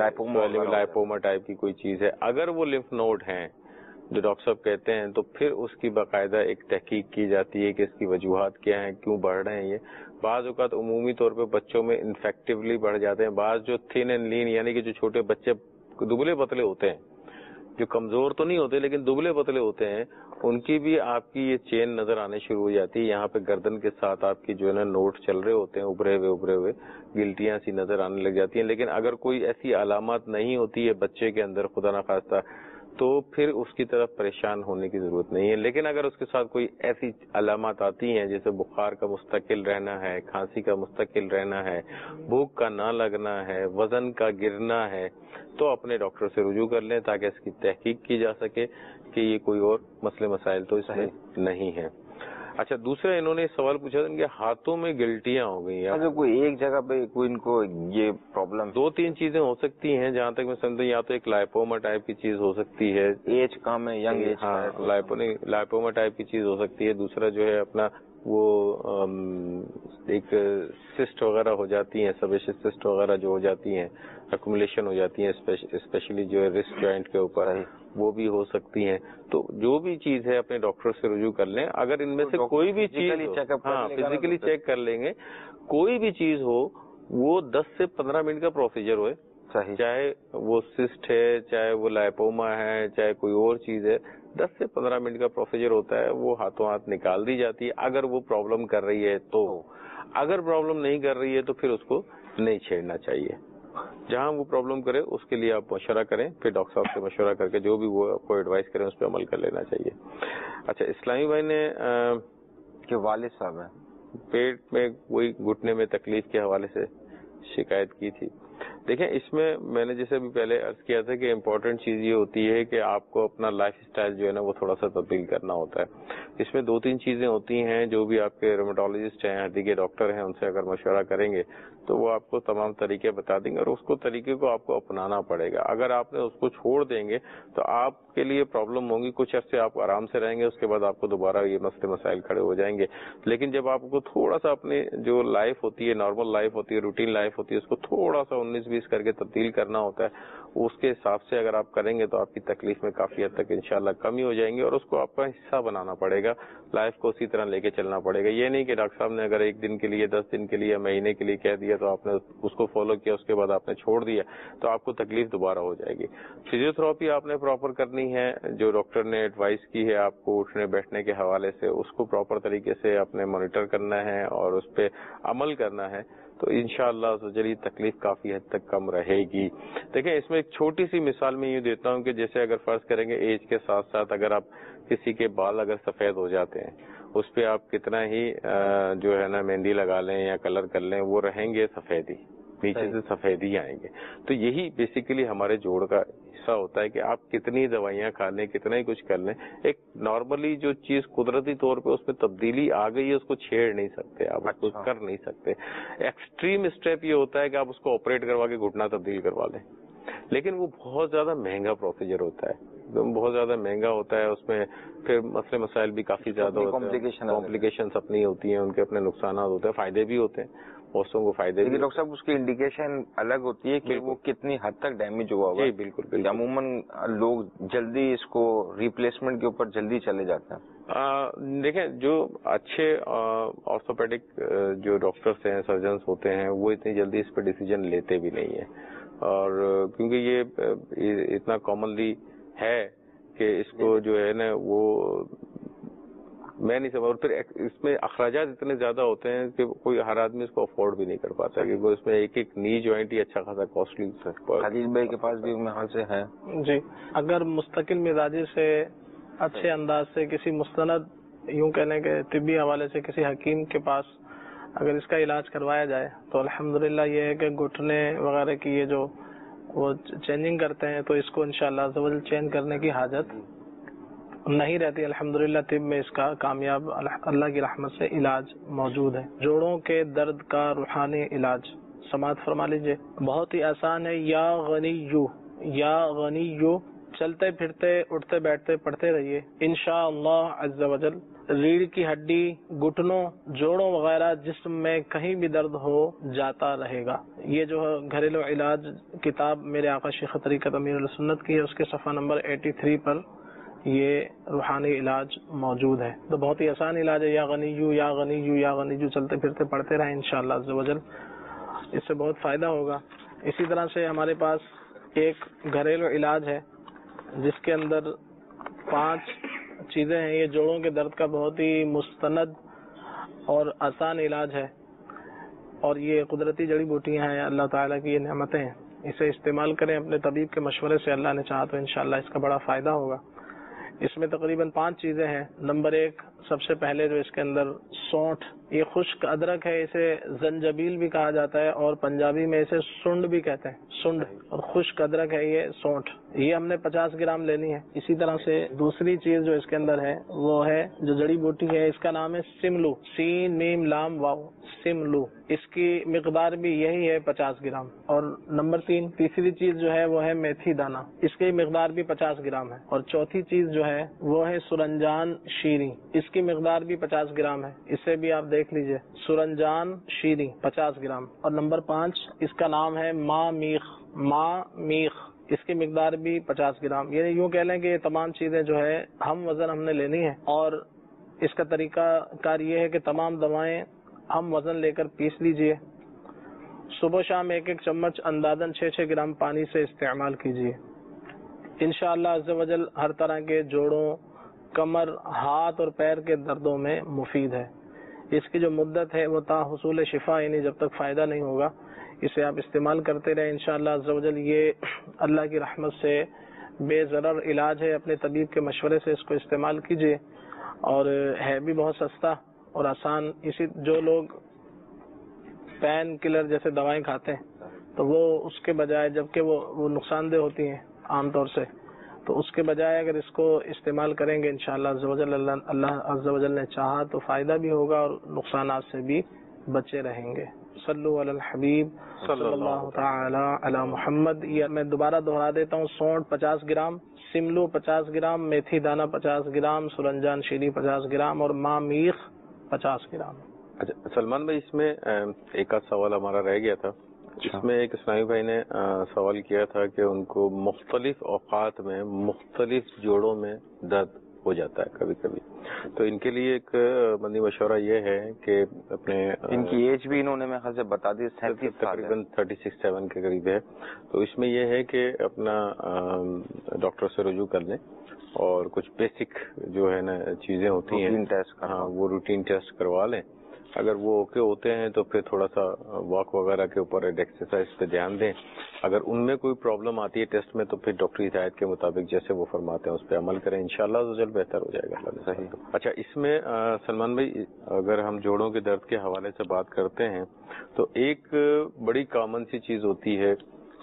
B: لائپوما ٹائپ کی کوئی چیز ہے۔ اگر وہ لمف نوڈ ہیں جو ڈاکٹر صاحب کہتے ہیں تو پھر اس کی باقاعدہ ایک تحقیق کی جاتی ہے کہ اس کی وجوہات کیا ہیں، کیوں بڑھ رہے ہیں۔ یہ بعض اوقات عمومی طور پہ بچوں میں انفیکٹیولی بڑھ جاتے ہیں، بعض جو تھن اینڈ لین یعنی کہ جو چھوٹے بچے دبلے پتلے ہوتے ہیں، جو کمزور تو نہیں ہوتے لیکن دبلے پتلے ہوتے ہیں، ان کی بھی آپ کی یہ چین نظر آنے شروع ہو جاتی ہے، یہاں پہ گردن کے ساتھ آپ کی جو ہے نا نوٹ چل رہے ہوتے ہیں، ابھرے ہوئے ابھرے ہوئے گلٹیاں سی نظر آنے لگ جاتی ہیں۔ لیکن اگر کوئی ایسی علامات نہیں ہوتی ہے بچے کے اندر خدا نخواستہ تو پھر اس کی طرف پریشان ہونے کی ضرورت نہیں ہے، لیکن اگر اس کے ساتھ کوئی ایسی علامات آتی ہیں جیسے بخار کا مستقل رہنا ہے، کھانسی کا مستقل رہنا ہے، بھوک کا نہ لگنا ہے، وزن کا گرنا ہے، تو اپنے ڈاکٹر سے رجوع کر لیں تاکہ اس کی تحقیق کی جا سکے کہ یہ کوئی اور مسئلے مسائل تو اس میں نہیں ہے۔ اچھا، دوسرا انہوں نے سوال پوچھا تھا کہ ہاتھوں میں گلٹیاں ہو گئی ہیں،
C: اگر کوئی ایک جگہ پہ کوئی ان کو یہ پرابلم،
B: دو تین چیزیں ہو سکتی ہیں جہاں تک میں سمجھتا ہوں، یا تو ایک لائپوما ٹائپ کی چیز ہو سکتی ہے،
C: ایج کم ہے، ینگ ایج،
B: ہاں لائپوما ٹائپ کی چیز ہو سکتی ہے، دوسرا جو ہے اپنا وہ ایک سسٹ وغیرہ ہو جاتی ہیں، سبیشس سسٹ وغیرہ جو ہو جاتی ہیں، ایکومولیشن ہو جاتی ہیں اسپیشلی جو ہے رسٹ جوائنٹ کے اوپر، وہ بھی ہو سکتی ہیں۔ تو جو بھی چیز ہے اپنے ڈاکٹر سے رجوع کر لیں، اگر ان میں سے کوئی بھی چیز ہاں فزیکلی چیک کر لیں گے، کوئی بھی چیز ہو وہ دس سے پندرہ منٹ کا پروسیجر ہوئے، چاہے وہ سسٹ ہے، چاہے وہ لائپوما ہے، چاہے کوئی اور چیز ہے، دس سے پندرہ منٹ کا پروسیجر ہوتا ہے، وہ ہاتھوں ہاتھ نکال دی جاتی ہے اگر وہ پرابلم کر رہی ہے تو۔ اگر پرابلم نہیں کر رہی ہے تو پھر اس کو نہیں چھیڑنا چاہیے، جہاں وہ پرابلم کرے اس کے لیے آپ مشورہ کریں، پھر ڈاکٹر صاحب سے مشورہ کر کے جو بھی وہ آپ کو ایڈوائز کریں اس پہ عمل کر لینا چاہیے۔ اچھا، اسلامی بھائی نے
C: کہ والد صاحب ہیں
B: پیٹ میں کوئی گھٹنے میں تکلیف کے حوالے سے شکایت کی تھی۔ دیکھیں، اس میں میں نے جیسے ابھی پہلے عرض کیا تھا کہ امپورٹنٹ چیز یہ ہوتی ہے کہ آپ کو اپنا لائف اسٹائل جو ہے نا وہ تھوڑا سا تبدیل کرنا ہوتا ہے۔ اس میں دو تین چیزیں ہوتی ہیں جو بھی آپ کے رومیٹولوجسٹ ہیں، ہڈی کے ڈاکٹر ہیں، ان سے اگر مشورہ کریں گے تو وہ آپ کو تمام طریقے بتا دیں گے، اور اس کو طریقے کو آپ کو اپنانا پڑے گا۔ اگر آپ نے اس کو چھوڑ دیں گے تو آپ کے لیے پرابلم ہوگی، کچھ عرصے آپ آرام سے رہیں گے، اس کے بعد آپ کو دوبارہ یہ مسئلے مسائل کھڑے ہو جائیں گے۔ لیکن جب آپ کو تھوڑا سا اپنی جو لائف ہوتی ہے، نارمل لائف ہوتی ہے، روٹین لائف ہوتی ہے، اس کو تھوڑا سا انیس بیس کر کے تبدیل کرنا ہوتا ہے، اس کے حساب سے اگر آپ کریں گے تو آپ کی تکلیف میں کافی حد تک انشاءاللہ کمی ہو جائیں گے، اور اس کو آپ کا حصہ بنانا پڑے گا، لائف کو اسی طرح لے کے چلنا پڑے گا۔ یہ نہیں کہ ڈاکٹر صاحب نے اگر ایک دن کے لیے، دس دن کے لیے، مہینے کے لیے کہہ دیا تو آپ نے اس کو فالو کیا، اس کے بعد آپ نے چھوڑ دیا تو آپ کو تکلیف دوبارہ ہو جائے گی۔ فزیو تھراپی آپ نے پراپر کرنی ہے، جو ڈاکٹر نے ایڈوائز کی ہے آپ کو اٹھنے بیٹھنے کے حوالے سے، اس کو پراپر طریقے سے آپ نے مانیٹر کرنا ہے اور اس پہ عمل کرنا ہے، تو انشاءاللہ سوچلی تکلیف کافی حد تک کم رہے گی۔ دیکھیں، اس میں ایک چھوٹی سی مثال میں یہ دیتا ہوں کہ جیسے اگر فرض کریں گے ایج کے ساتھ ساتھ اگر آپ کسی کے بال اگر سفید ہو جاتے ہیں، اس پہ آپ کتنا ہی جو ہے نا مہندی لگا لیں یا کلر کر لیں، وہ رہیں گے سفید ہی، نیچے سے سفیدی آئیں گے. تو یہی بیسیکلی ہمارے جوڑ کا حصہ ہوتا ہے کہ آپ کتنی دوائیاں کھا لیں, کتنا ہی کچھ کر لیں, ایک نارملی جو چیز قدرتی طور پہ اس میں تبدیلی آ گئی ہے اس کو چھیڑ نہیں سکتے آپ, اس کو کر نہیں سکتے. ایکسٹریم اسٹیپ یہ ہوتا ہے کہ آپ اس کو آپریٹ کروا کے گھٹنا تبدیل کروا لیں, لیکن وہ بہت زیادہ مہنگا پروسیجر ہوتا ہے, بہت زیادہ مہنگا ہوتا ہے. اس میں پھر مسئلے مسائل بھی کافی زیادہ ہوتے ہیں, کمپلیکیشنز اپنی ہوتی ہیں, ان کے اپنے نقصانات ہوتے ہیں, فائدے بھی ہوتے ہیں, بہتوں کو فائدے بھی.
C: ڈاکٹر صاحب اس کی انڈیکیشن الگ ہوتی ہے کہ وہ کتنی حد تک ڈیمیج ہوا ہوا ہے.
B: بالکل بالکل.
C: عموماً لوگ جلدی اس کو ریپلیسمنٹ کے اوپر جلدی چلے جاتے ہیں.
B: دیکھیں جو اچھے آرتھوپیڈک جو ڈاکٹرس ہیں, سرجنس ہوتے ہیں, وہ اتنی جلدی اس پہ ڈیسیجن لیتے بھی نہیں ہیں, اور کیونکہ یہ اتنا کامنلی ہے کہ اس کو جو ہے نا وہ میں نہیں سمجھ, اور پھر اس میں اخراجات اتنے زیادہ ہوتے ہیں کہ کوئی ہر آدمی اس کو افورڈ بھی نہیں کر پاتا, کیونکہ اس میں ایک ایک نی جوائنٹ ہی اچھا خاصا کاسٹلی.
C: خلیل بھائی کے پاس بھی محل سے ہے.
H: جی, اگر مستقل مزاجی سے اچھے انداز سے کسی مستند یوں کہنے کے طبی حوالے سے کسی حکیم کے پاس اگر اس کا علاج کروایا جائے تو الحمدللہ یہ ہے کہ گھٹنے وغیرہ کی یہ جو وہ چینجنگ کرتے ہیں تو اس کو انشاءاللہ عز و جل چینج کرنے کی حاجت نہیں رہتی. الحمدللہ طب میں اس کا کامیاب اللہ کی رحمت سے علاج موجود ہے. جوڑوں کے درد کا روحانی علاج سماعت فرما لیجئے, بہت ہی آسان ہے. یا غنیو یا غنیو چلتے پھرتے اٹھتے بیٹھتے پڑھتے رہیے انشاءاللہ عز و جل. ریڑھ کی ہڈی, گھٹنوں, جوڑوں وغیرہ جسم میں کہیں بھی درد ہو جاتا رہے گا. یہ جو گھریلو علاج کتاب میرے آقا شیخ طریقت امیر السنت کی ہے, اس کے صفحہ نمبر تراسی پر یہ روحانی علاج موجود ہے. تو بہت ہی آسان علاج ہے. یا غنیو یا غنیو یا غنیو چلتے پھرتے پڑھتے رہیں انشاءاللہ عز و جل, اس سے بہت فائدہ ہوگا. اسی طرح سے ہمارے پاس ایک گھریلو علاج ہے جس کے اندر پانچ چیزیں ہیں. یہ جوڑوں کے درد کا بہت ہی مستند اور آسان علاج ہے, اور یہ قدرتی جڑی بوٹیاں ہیں, اللہ تعالیٰ کی یہ نعمتیں ہیں. اسے استعمال کریں اپنے طبیب کے مشورے سے, اللہ نے چاہا تو انشاءاللہ اس کا بڑا فائدہ ہوگا. اس میں تقریباً پانچ چیزیں ہیں. نمبر ایک, سب سے پہلے جو اس کے اندر سونٹھ, یہ خشک ادرک ہے, اسے زنجبیل بھی کہا جاتا ہے اور پنجابی میں اسے سنڈ بھی کہتے ہیں, سنڈ, اور خشک ادرک ہے یہ سونٹھ. یہ ہم نے پچاس گرام لینی ہے. اسی طرح سے دوسری چیز جو اس کے اندر ہے وہ ہے جو جڑی بوٹی ہے, اس کا نام ہے سملو, سین میم لام واو, سملو. اس کی مقدار بھی یہی ہے پچاس گرام. اور نمبر تین, تیسری چیز جو ہے وہ ہے میتھی دانہ, اس کی مقدار بھی پچاس گرام ہے. اور چوتھی چیز جو ہے وہ ہے سرنجان شیریں, اس کی مقدار بھی پچاس گرام ہے. اسے بھی آپ دیکھ لیجئے, سرنجان شیریں پچاس گرام. اور نمبر پانچ, اس کا نام ہے ماں میخ, ماں میخ, اس کی مقدار بھی پچاس گرام. یعنی یوں کہہ لیں کہ یہ تمام چیزیں جو ہے ہم وزن ہم نے لینی ہے. اور اس کا طریقہ کار یہ ہے کہ تمام دوائیں ہم وزن لے کر پیس لیجئے. صبح شام ایک ایک چمچ اندازاً چھ چھ گرام پانی سے استعمال کیجئے. انشاءاللہ عز و جل ہر طرح کے جوڑوں, کمر, ہاتھ اور پیر کے دردوں میں مفید ہے. اس کی جو مدت ہے وہ تا حصول شفا, یعنی جب تک فائدہ نہیں ہوگا اسے آپ استعمال کرتے رہیں انشاءاللہ عز و جل. یہ اللہ کی رحمت سے بے ضرر علاج ہے. اپنے طبیب کے مشورے سے اس کو استعمال کیجئے, اور ہے بھی بہت سستا اور آسان. اسی جو لوگ پین کلر جیسے دوائیں کھاتے ہیں تو وہ اس کے بجائے, جبکہ وہ وہ نقصان دہ ہوتی ہیں عام طور سے, تو اس کے بجائے اگر اس کو استعمال کریں گے انشاءاللہ عز و جل, اللہ عز و جل نے چاہا تو فائدہ بھی ہوگا اور نقصانات سے بھی بچے رہیں گے. صلو علی الحبیب صلی اللہ تعالی علی محمد. یہ میں دوبارہ دہرا دیتا ہوں, سونٹ پچاس گرام, سملو پچاس گرام, میتھی دانہ پچاس گرام, سرنجان شیری پچاس گرام, اور ماں میخ پچاس گرام.
B: اچھا سلمان بھائی, اس میں ایک آدھ سوال ہمارا رہ گیا تھا. اس میں ایک اسلامی بھائی نے سوال کیا تھا کہ ان کو مختلف اوقات میں مختلف جوڑوں میں درد ہو جاتا ہے کبھی کبھی, تو ان کے لیے ایک مندی مشورہ یہ ہے کہ اپنے,
C: ان کی ایج بھی انہوں نے میرے خیال سے بتا دی,
B: تقریباً تھرٹی سکس سیون کے قریب ہے. تو اس میں یہ ہے کہ اپنا ڈاکٹر سے رجوع کر لیں اور کچھ بیسک جو ہے نا چیزیں ہوتی ہیں, ہاں وہ روٹین ٹیسٹ کروا لیں, اگر وہ اوکے ہوتے ہیں تو پھر تھوڑا سا واک وغیرہ کے اوپر ایکسرسائز پہ دھیان دیں. اگر ان میں کوئی پرابلم آتی ہے ٹیسٹ میں تو پھر ڈاکٹری ہدایت کے مطابق جیسے وہ فرماتے ہیں اس پہ عمل کریں, انشاءاللہ عزوجل بہتر ہو جائے گا.
C: صحیح.
B: اچھا, اس میں سلمان بھائی اگر ہم جوڑوں کے درد کے حوالے سے بات کرتے ہیں تو ایک بڑی کامن سی چیز ہوتی ہے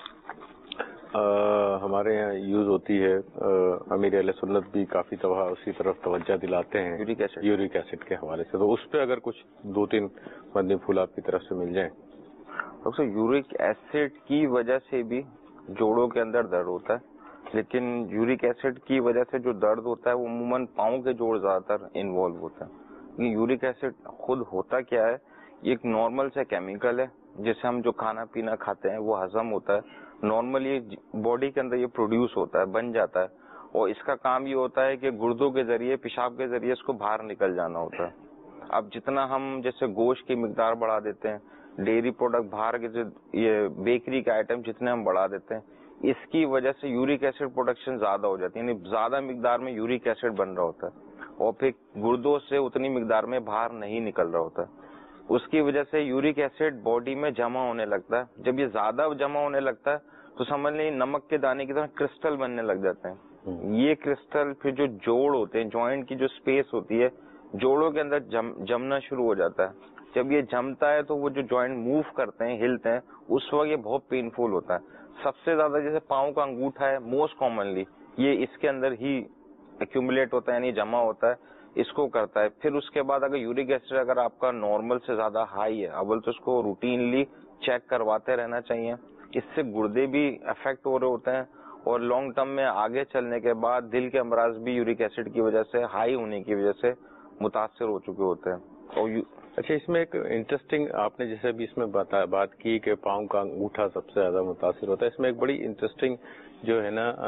B: ہمارے یہاں یوز ہوتی ہے, امیر اہل سنت بھی کافی دفعہ اسی طرف توجہ دلاتے ہیں, یورک ایسڈ یورک ایسڈ کے حوالے سے. تو اس پہ اگر کچھ دو تین مدنی پھول آپ کی طرف سے مل جائیں.
C: ڈاکٹر صاحب, یورک ایسڈ کی وجہ سے بھی جوڑوں کے اندر درد ہوتا ہے, لیکن یورک ایسڈ کی وجہ سے جو درد ہوتا ہے وہ عموماً پاؤں کے جوڑ زیادہ تر انوالو ہوتا ہے. یورک ایسڈ خود ہوتا کیا ہے, یہ ایک نارمل سے کیمیکل ہے جسے ہم جو کھانا پینا کھاتے ہیں وہ ہضم ہوتا ہے, نارملی باڈی کے اندر یہ پروڈیوس ہوتا ہے, بن جاتا ہے, اور اس کا کام یہ ہوتا ہے کہ گردوں کے ذریعے, پیشاب کے ذریعے اس کو باہر نکل جانا ہوتا ہے. اب جتنا ہم جیسے گوشت کی مقدار بڑھا دیتے ہیں, ڈیری پروڈکٹ, باہر کے جو یہ بیکری کے آئٹم جتنے ہم بڑھا دیتے ہیں, اس کی وجہ سے یورک ایسڈ پروڈکشن زیادہ ہو جاتی ہے, یعنی زیادہ مقدار میں یورک ایسڈ بن رہا ہوتا ہے اور پھر گردوں سے اتنی مقدار میں باہر نہیں نکل رہا ہوتا ہے. اس کی وجہ سے یورک ایسڈ باڈی میں جمع ہونے لگتا ہے. جب یہ زیادہ جمع ہونے لگتا ہے تو سمجھ لیں نمک کے دانے کی طرح کرسٹل بننے لگ جاتے ہیں. یہ کرسٹل پھر جو جوڑ ہوتے ہیں, جوائنٹ کی جو اسپیس ہوتی ہے, جوڑوں کے اندر جم, جمنا شروع ہو جاتا ہے. جب یہ جمتا ہے تو وہ جو جوائنٹ موو کرتے ہیں, ہلتے ہیں, اس وقت یہ بہت پینفل ہوتا ہے. سب سے زیادہ جیسے پاؤں کا انگوٹھا ہے, موسٹ کامنلی یہ اس کے اندر ہی ایکومولیٹ ہوتا ہے, یعنی جمع ہوتا ہے, اس کو کرتا ہے. پھر اس کے بعد اگر یورک ایسڈ اگر آپ کا نارمل سے زیادہ ہائی ہے, اول تو اس کو روٹینلی چیک کرواتے رہنا چاہیے. اس سے گردے بھی افیکٹ ہو رہے ہوتے ہیں اور لانگ ٹرم میں آگے چلنے کے بعد دل کے امراض بھی یورک ایسڈ کی وجہ سے, ہائی ہونے کی وجہ سے متاثر ہو چکے ہوتے ہیں. اور
B: اچھا, اس میں ایک انٹرسٹنگ آپ نے جیسے بھی اس میں بات کی کہ پاؤں کا انگوٹھا سب سے زیادہ متاثر ہوتا ہے, اس میں ایک بڑی انٹرسٹنگ جو ہے نا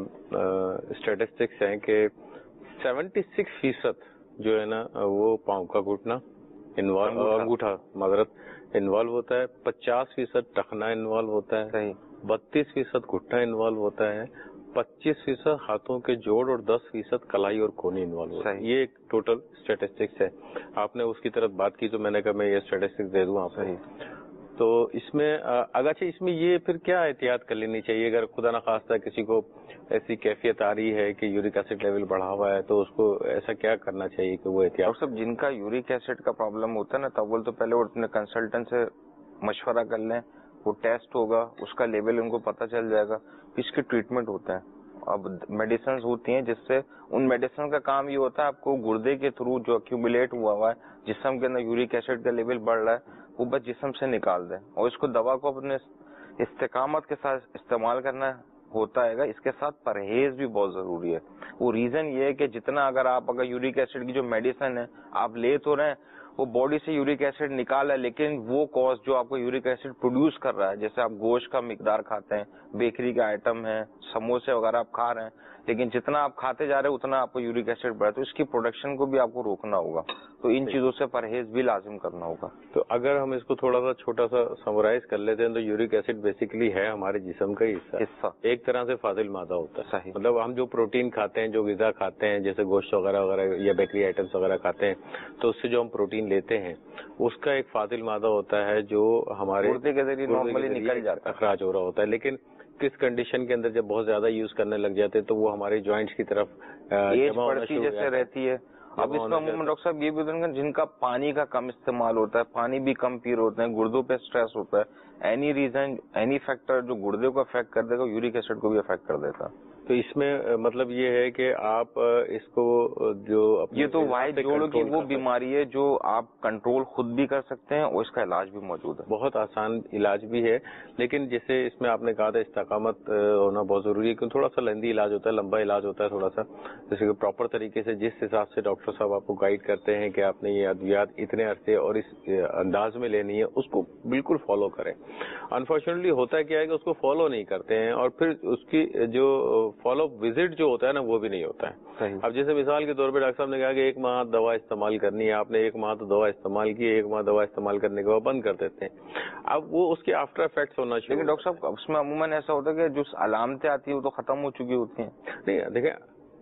B: اسٹیٹسٹکس ہیں کہ سیونٹی سکس فیصد جو ہے نا وہ پاؤں کا گھٹنا انوالو, انگوٹھا معذرت انوالو ہوتا ہے, پچاس فیصد ٹخنا انوالو ہوتا ہے, بتیس فیصد گھٹنا انوالو ہوتا ہے, پچیس فیصد ہاتھوں کے جوڑ اور دس فیصد کلائی اور کونی انوالو ہوتا ہے. یہ ایک ٹوٹل اسٹیٹسٹکس ہے. آپ نے اس کی طرف بات کی تو میں نے کہا میں یہ اسٹیٹسٹکس دے دوں آپ کو. تو اس میں اگرچہ اس میں یہ پھر کیا احتیاط کر لینی چاہیے اگر خدا نخواستہ کسی کو ایسی کیفیت آ رہی ہے کہ یورک ایسڈ لیول بڑھا ہوا ہے, تو اس کو ایسا کیا کرنا چاہیے کہ وہ احتیاط.
C: ڈاکٹر صاحب, جن کا یورک ایسڈ کا پرابلم ہوتا ہے نا, تو اول تو پہلے وہ اپنے کنسلٹنٹ سے مشورہ کر لیں, وہ ٹیسٹ ہوگا, اس کا لیول ان کو پتہ چل جائے گا, اس کے ٹریٹمنٹ ہوتے ہیں. اب میڈیسنز ہوتی ہیں جس سے, ان میڈیسن کا کام یہ ہوتا ہے آپ کو گردے کے تھرو جو ایکومولیٹ ہوا ہوا ہے جسم کے اندر یورک ایسڈ کا لیول بڑھ رہا ہے وہ بس جسم سے نکال دیں, اور اس کو دوا کو اپنے استقامت کے ساتھ استعمال کرنا ہوتا ہے گا. اس کے ساتھ پرہیز بھی بہت ضروری ہے. وہ ریزن یہ ہے کہ جتنا اگر آپ اگر یورک ایسڈ کی جو میڈیسن ہے آپ لے تو رہے ہیں, وہ باڈی سے یورک ایسڈ نکالا ہے, لیکن وہ کاز جو آپ کو یورک ایسڈ پروڈیوس کر رہا ہے, جیسے آپ گوشت کا مقدار کھاتے ہیں, بیکری کے آئٹم ہیں, سموسے وغیرہ آپ کھا رہے ہیں, لیکن جتنا آپ کھاتے جا رہے ہیں اتنا آپ کو یورک ایسڈ بڑھا, تو اس کی پروڈکشن کو بھی آپ کو روکنا ہوگا. تو ان چیزوں سے پرہیز بھی لازم کرنا ہوگا.
B: تو اگر ہم اس کو تھوڑا سا چھوٹا سا سمرائز کر لیتے ہیں تو یورک ایسڈ بیسیکلی ہے ہمارے جسم کا حصہ حصہ ایک طرح سے فاضل مادہ ہوتا ہے. صحیح. مطلب ہم جو پروٹین کھاتے ہیں, جو غذا کھاتے ہیں, جیسے گوشت وغیرہ وغیرہ یا بیکری آئٹمس وغیرہ کھاتے ہیں, تو اس سے جو ہم پروٹین لیتے ہیں اس کا ایک فاضل مادہ ہوتا ہے جو ہمارے
C: گردے کے ذریعے نارملی نکل جاتا ہے,
B: اخراج ہو رہا ہوتا ہے. لیکن کس کنڈیشن کے اندر جب بہت زیادہ یوز کرنے لگ جاتے ہیں تو وہ ہمارے جوائنٹس کی طرف
C: جمع بڑھتی جیسے رہتی ہے. اب اس میں عموماً ڈاکٹر صاحب یہ بھی ہوتا ہے جن کا پانی کا کم استعمال ہوتا ہے, پانی بھی کم پی رہے ہوتے ہیں, گردوں پہ اسٹریس ہوتا ہے, اینی ریزن اینی فیکٹر جو گردے کو افیکٹ کر دے گا یورک ایسڈ کو بھی افیکٹ کر دیتا.
B: تو اس میں مطلب یہ ہے کہ آپ اس کو جو
C: یہ تو واحد جوڑوں کی وہ بیماری ہے جو آپ کنٹرول خود بھی کر سکتے ہیں اور اس کا علاج بھی موجود ہے.
B: بہت آسان علاج بھی ہے, لیکن جیسے اس میں آپ نے کہا تھا استقامت ہونا بہت ضروری ہے, کیونکہ تھوڑا سا لمبی علاج ہوتا ہے, لمبا علاج ہوتا ہے تھوڑا سا, جیسے کہ پراپر طریقے سے جس حساب سے ڈاکٹر صاحب آپ کو گائیڈ کرتے ہیں کہ آپ نے یہ ادویات اتنے عرصے اور اس انداز میں لینی ہے, اس کو بالکل فالو کریں. انفارچونیٹلی ہوتا ہے کیا ہے کہ اس کو فالو نہیں کرتے ہیں اور پھر اس کی جو فالو وزٹ جو ہوتا ہے نا وہ بھی نہیں ہوتا ہے. اب جیسے مثال کے طور پہ ڈاکٹر صاحب نے کہا کہ ایک ماہ دوا استعمال کرنی ہے, آپ نے ایک ماہ تو دوا استعمال کی, ایک ماہ دوا استعمال کرنے کے بعد بند کر دیتے ہیں, اب وہ اس کے آفٹر افیکٹس ہونا چاہیے.
C: لیکن ڈاکٹر صاحب اس میں عموماً ایسا ہوتا ہے کہ جو علامتیں آتی ہیں وہ تو ختم ہو چکی ہوتی ہیں.
B: نہیں دیکھیں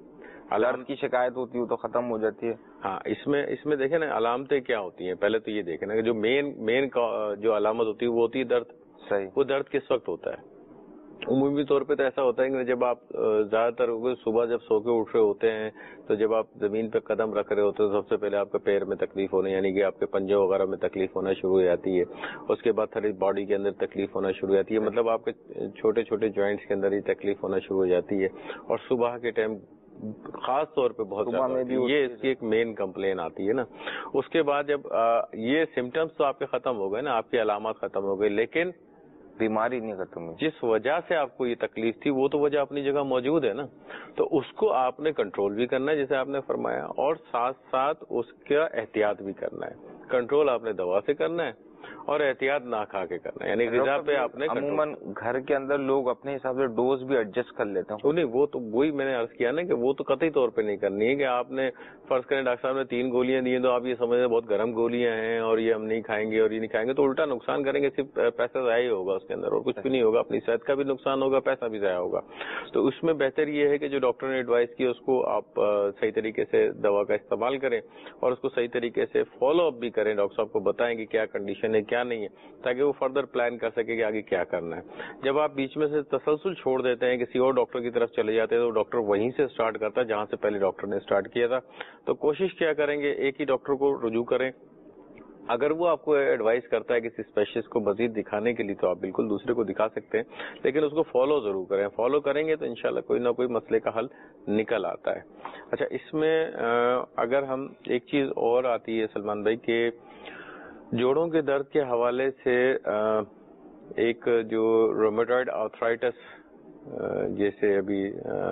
C: درد کی شکایت ہوتی ہے تو ختم ہو جاتی ہے.
B: ہاں اس میں اس میں دیکھیں نا علامتیں کیا ہوتی ہیں. پہلے تو یہ دیکھیں نا کہ جو مین مین جو علامت ہوتی ہے وہ ہوتی ہے درد.
C: صحیح.
B: وہ درد کس وقت ہوتا ہے؟ عمومی طور پہ تو ایسا ہوتا ہے کہ جب آپ زیادہ تر صبح جب سو کے اٹھ رہے ہوتے ہیں تو جب آپ زمین پہ قدم رکھ رہے ہوتے ہیں تو سب سے پہلے آپ کے پیر میں تکلیف ہونے یعنی کہ آپ کے پنجے وغیرہ میں تکلیف ہونا شروع ہو جاتی ہے. اس کے بعد تھوڑی باڈی کے اندر تکلیف ہونا شروع ہو جاتی ہے. مطلب آپ کے چھوٹے چھوٹے جوائنٹس کے اندر ہی تکلیف ہونا شروع ہو جاتی ہے. اور صبح کے ٹائم خاص طور پہ بہت زیادہ میں بھی یہ اس کی ایک مین کمپلین آتی ہے نا. اس کے بعد جب یہ سمٹمس تو آپ کے ختم ہو گئے نا, آپ کی علامات ختم ہو گئی, لیکن
C: بیماری نہیں ختم ہوئی.
B: جس وجہ سے آپ کو یہ تکلیف تھی وہ تو وجہ اپنی جگہ موجود ہے نا. تو اس کو آپ نے کنٹرول بھی کرنا ہے جیسے آپ نے فرمایا, اور ساتھ ساتھ اس کا احتیاط بھی کرنا ہے. کنٹرول آپ نے دوا سے کرنا ہے اور احتیاط نہ کھا کے کرنا ہے, یعنی غذا پہ آپ نے
C: عموماً گھر کے اندر لوگ اپنے حساب سے ڈوز بھی ایڈجسٹ کر لیتے ہیں.
B: نہیں وہ تو وہی میں نے عرض کیا نا کہ وہ تو قطعی طور پہ نہیں کرنی ہے کہ آپ نے فرض کریں ڈاکٹر صاحب نے تین گولیاں دی ہیں تو آپ یہ سمجھ رہے بہت گرم گولیاں ہیں اور یہ ہم نہیں کھائیں گے اور یہ نہیں کھائیں گے, تو الٹا نقصان کریں گے, صرف پیسہ ضائع ہوگا اس کے اندر اور کچھ بھی نہیں ہوگا. اپنی صحت کا بھی نقصان ہوگا, پیسہ بھی ضائع ہوگا. تو اس میں بہتر یہ ہے کہ جو ڈاکٹر نے ایڈوائز کی اس کو آپ صحیح طریقے سے دوا کا استعمال کریں اور اس کو صحیح طریقے سے فالو اپ بھی کریں. ڈاکٹر صاحب کو بتائیں کہ کیا کنڈیشن ہے کیا نہیں ہے, تاکہ وہ فردر پلان کر سکے کہ آگے کیا کرنا ہے. جب آپ بیچ میں سے تسلسل چھوڑ دیتے ہیں, کسی اور ڈاکٹر کی طرف چلے جاتے ہیں, تو ڈاکٹر وہیں سے اسٹارٹ کرتا ہے جہاں سے پہلے ڈاکٹر نے اسٹارٹ کیا تھا. تو کوشش کیا کریں گے ایک ہی ڈاکٹر کو رجوع کریں. اگر وہ آپ کو ایڈوائز کرتا ہے کسی اسپیشلسٹ کو مزید دکھانے کے لیے تو آپ بالکل دوسرے کو دکھا سکتے ہیں, لیکن اس کو فالو ضرور کریں. فالو کریں گے تو انشاءاللہ کوئی نہ کوئی مسئلے کا حل نکل آتا ہے. اچھا, اس میں اگر ہم ایک چیز اور آتی ہے سلمان بھائی کہ جوڑوں کے درد کے حوالے سے ایک جو رومیٹائڈ آرتھرائٹس, جیسے ابھی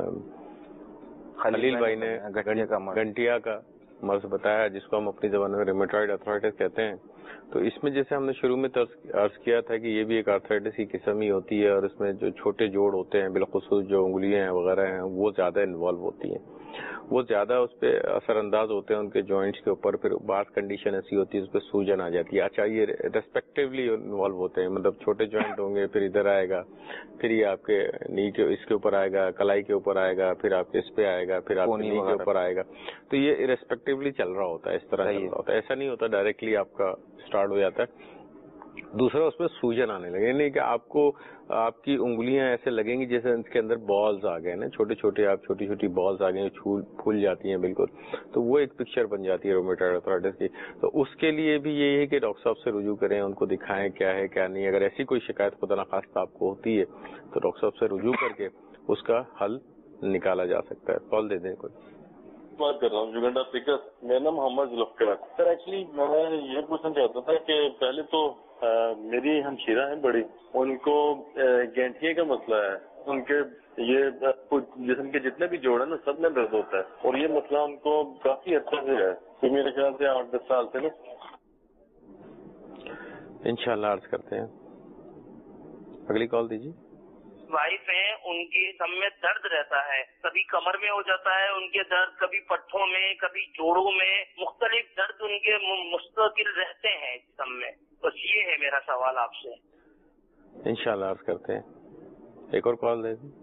B: خلیل بھائی نے گھنٹیا کا مرض بتایا جس کو ہم اپنی زبان میں رومیٹائڈ آرتھرائٹس کہتے ہیں, تو اس میں جیسے ہم نے شروع میں عرض کیا تھا کہ یہ بھی ایک آرتھرائٹس کی قسم ہی ہوتی ہے, اور اس میں جو چھوٹے جوڑ ہوتے ہیں بالخصوص جو انگلیاں ہیں وغیرہ ہیں وہ زیادہ انوالو ہوتی ہیں, وہ زیادہ اس پہ اثر انداز ہوتے ہیں ان کے جوائنٹس کے اوپر. پھر بعض کنڈیشن ایسی ہوتی ہے اس پہ سوجن آ جاتی ہے. اچھا, یہ ریسپیکٹیولی انوالو ہوتے ہیں, مطلب چھوٹے جوائنٹ ہوں گے, پھر ادھر آئے گا, پھر یہ آپ کے نی کے اس کے اوپر آئے گا, کلائی کے اوپر آئے گا, پھر آپ کے اس پہ آئے گا, پھر آپ کے نی کے اوپر آئے گا. تو یہ ریسپیکٹیولی چل رہا ہوتا ہے, اس طرح چل رہا ہوتا ہے, ایسا نہیں ہوتا ڈائریکٹلی آپ کا اسٹارٹ ہو جاتا ہے. دوسرا اس میں سوجن آنے لگے, یعنی کہ آپ کو آپ کی انگلیاں ایسے لگیں گی جیسے اس کے اندر بالز آ گئے نا, چھوٹے چھوٹے آپ چھوٹی چھوٹی بالز آ گئے پھول جاتی ہیں بالکل. تو وہ ایک پکچر بن جاتی ہے رومیٹائڈ آرتھرائٹس کی. تو اس کے لیے بھی یہی ہے کہ ڈاکٹر صاحب سے رجوع کریں, ان کو دکھائیں کیا ہے کیا نہیں. اگر ایسی کوئی شکایت خدا نخواستہ آپ کو ہوتی ہے تو ڈاکٹر صاحب سے رجوع کر کے اس کا حل نکالا جا سکتا ہے. کال دے دیں کوئی.
L: بات کر رہا ہوں یوگنڈا اسپیکر, میرا نام محمد ذوالفقار. سر ایکچولی میں یہ پوچھنا چاہتا تھا کہ پہلے تو میری ہمشیرہ ہیں بڑی, ان کو گینٹھیے کا مسئلہ ہے. ان کے یہ جسم کے جتنے بھی جوڑ ہیں نا سب میں درد ہوتا ہے, اور یہ مسئلہ ان کو کافی عرصے سے ہے, تو میرے خیال سے آٹھ دس سال سے نا.
B: انشاءاللہ عرض کرتے ہیں. اگلی کال دیجیے.
M: وائف ہیں, ان کی سب میں درد رہتا ہے, کبھی کمر میں ہو جاتا ہے ان کے درد, کبھی پٹھوں میں, کبھی جوڑوں میں, مختلف درد ان کے مستقل رہتے ہیں جسم میں. بس یہ ہے میرا سوال آپ سے.
B: انشاءاللہ عرض کرتے ہیں. ایک اور کال دے دیں.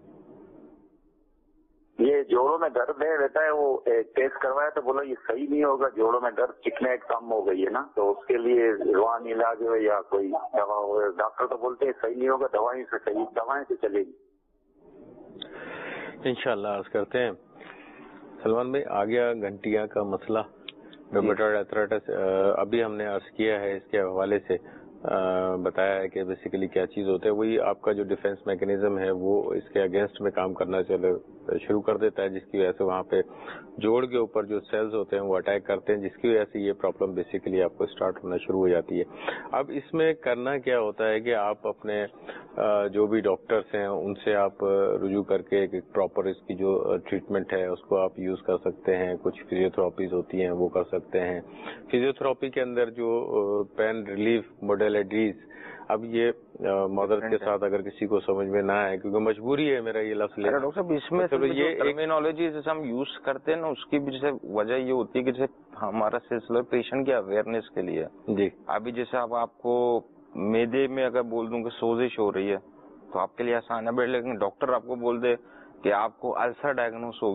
F: یہ جوڑوں میں درد ہے رہتا ہے, وہ ٹیسٹ کروایا تو بولا یہ صحیح نہیں ہوگا, جوڑوں میں درد چکنیٹ کم ہو گئی ہے نا, تو اس کے لیے روحانی علاج ہو یا کوئی دوا ہو. ڈاکٹر تو بولتے ہیں صحیح نہیں ہوگا, دوائیں سے صحیح دوائیں سے چلے گی.
B: انشاءاللہ عرض کرتے ہیں. سلمان بھائی, آ گیا گھنٹیا کا مسئلہ, رومیٹائڈ آرتھرائٹس. ابھی ہم نے عرض کیا ہے اس کے حوالے سے بتایا ہے کہ بیسیکلی کیا چیز ہوتا ہے. وہی آپ کا جو ڈیفینس میکینزم ہے وہ اس کے اگینسٹ میں کام کرنا چلے شروع کر دیتا ہے, جس کی وجہ سے وہاں پہ جوڑ کے اوپر جو سیلز ہوتے ہیں وہ اٹیک کرتے ہیں, جس کی وجہ سے یہ پرابلم بیسیکلی آپ کو اسٹارٹ ہونا شروع ہو جاتی ہے. اب اس میں کرنا کیا ہوتا ہے کہ آپ اپنے جو بھی ڈاکٹرس ہیں ان سے آپ رجوع کر کے ایک پراپر اس کی جو ٹریٹمنٹ ہے اس کو آپ یوز کر سکتے ہیں. کچھ فزیوتھراپیز ہوتی ہیں وہ کر سکتے ہیں. فزیوتھراپی کے اندر جو پین ریلیف موڈیلٹیز, اب یہ معذرت کے ساتھ اگر کسی کو سمجھ میں نہ آئے کیونکہ مجبوری ہے میرا یہ لفظ لے.
C: ڈاکٹر صاحب اس میں یہ ٹرمینالوجی جیسے ہم یوز کرتے ہیں نا اس کی بھی جیسے وجہ یہ ہوتی ہے کہ جیسے ہمارا سلسلہ پیشنٹ کی اویئرنیس کے لیے
B: جی.
C: ابھی جیسے اب آپ کو میدے میں اگر بول دوں کہ سوزش ہو رہی ہے تو آپ کے لیے آسان ہے, لیکن ڈاکٹر آپ کو بول دے کہ آپ کو السر ڈائگنوز ہو گیا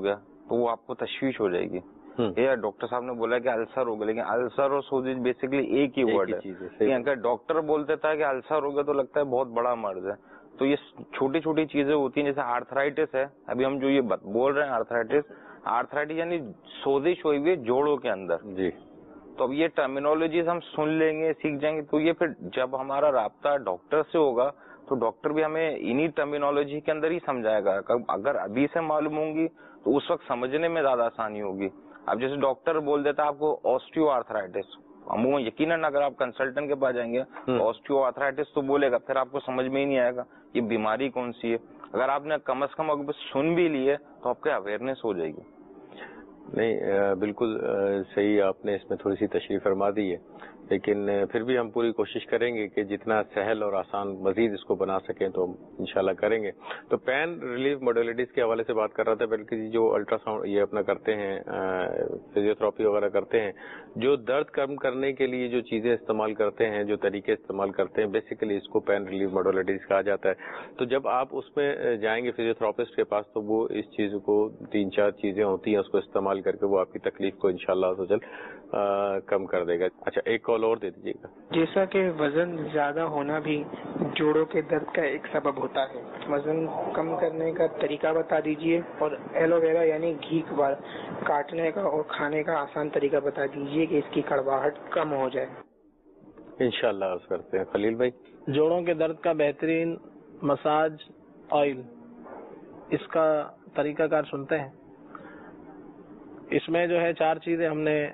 C: تو وہ آپ کو تشویش ہو جائے گی. یہ ڈاکٹر صاحب نے بولا کہ السر ہوگا, لیکن السر اور سوزش بیسکلی ایک ہی ورڈ ہے. اگر ڈاکٹر بول دیتا ہے کہ السر ہوگا تو لگتا ہے بہت بڑا مرض ہے. تو یہ چھوٹی چھوٹی چیزیں ہوتی ہیں, جیسے آرتھرائٹس ہے, ابھی ہم جو یہ بول رہے ہیں آرتھرائٹس, آرتھرائٹس یعنی سوزش ہوئی ہوئی ہے جوڑوں کے اندر. جی. تو اب یہ ٹرمینالوجیز ہم سن لیں گے, سیکھ جائیں گے, تو یہ پھر جب ہمارا رابطہ ڈاکٹر سے ہوگا تو ڈاکٹر بھی ہمیں انہی ٹرمینالوجی کے اندر ہی سمجھائے گا. اگر ابھی سے معلوم ہوں گی تو اس وقت سمجھنے میں زیادہ آسانی ہوگی. اب جیسے ڈاکٹر بول دیتا ہے آپ کو آسٹیو آرتھرائٹس, عموماً یقیناً اگر آپ کنسلٹنٹ کے پاس جائیں گے آسٹیو آرتھرائٹس تو بولے گا, پھر آپ کو سمجھ میں ہی نہیں آئے گا یہ بیماری کون سی ہے. اگر آپ نے کم از کم اگر سن بھی لیے تو آپ کے اویئرنیس ہو جائے گی.
B: نہیں, بالکل صحیح, آپ نے اس میں تھوڑی سی تشریح فرما دی ہے, لیکن پھر بھی ہم پوری کوشش کریں گے کہ جتنا سہل اور آسان مزید اس کو بنا سکیں تو انشاءاللہ کریں گے. تو پین ریلیف موڈیلٹیز کے حوالے سے بات کر رہا تھا, بلکہ جو الٹرا ساؤنڈ یہ اپنا کرتے ہیں, فزیو تھراپی وغیرہ کرتے ہیں, جو درد کم کرنے کے لیے جو چیزیں استعمال کرتے ہیں, جو طریقے استعمال کرتے ہیں, بیسیکلی اس کو پین ریلیف موڈیلٹیز کہا جاتا ہے. تو جب آپ اس میں جائیں گے فزیو تھراپسٹ کے پاس تو وہ اس چیز کو تین چار چیزیں ہوتی ہیں, اس کو استعمال کر کے وہ آپ کی تکلیف کو انشاءاللہ عز و جل کم کر دے گا. اچھا, ایک کال اور دے دیجیے گا.
N: جیسا کہ وزن زیادہ ہونا بھی جوڑوں کے درد کا ایک سبب ہوتا ہے, وزن کم کرنے کا طریقہ بتا دیجیے, اور ایلو ویرا یعنی گھی کاٹنے کا اور کھانے کا آسان طریقہ بتا دیجیے کہ اس کی کڑواہٹ کم ہو جائے.
B: انشاءاللہ عرض کرتے ہیں. خلیل بھائی,
H: جوڑوں کے درد کا بہترین مساج آئل, اس کا طریقہ کار سنتے ہیں. اس میں جو ہے چار چیزیں ہم نے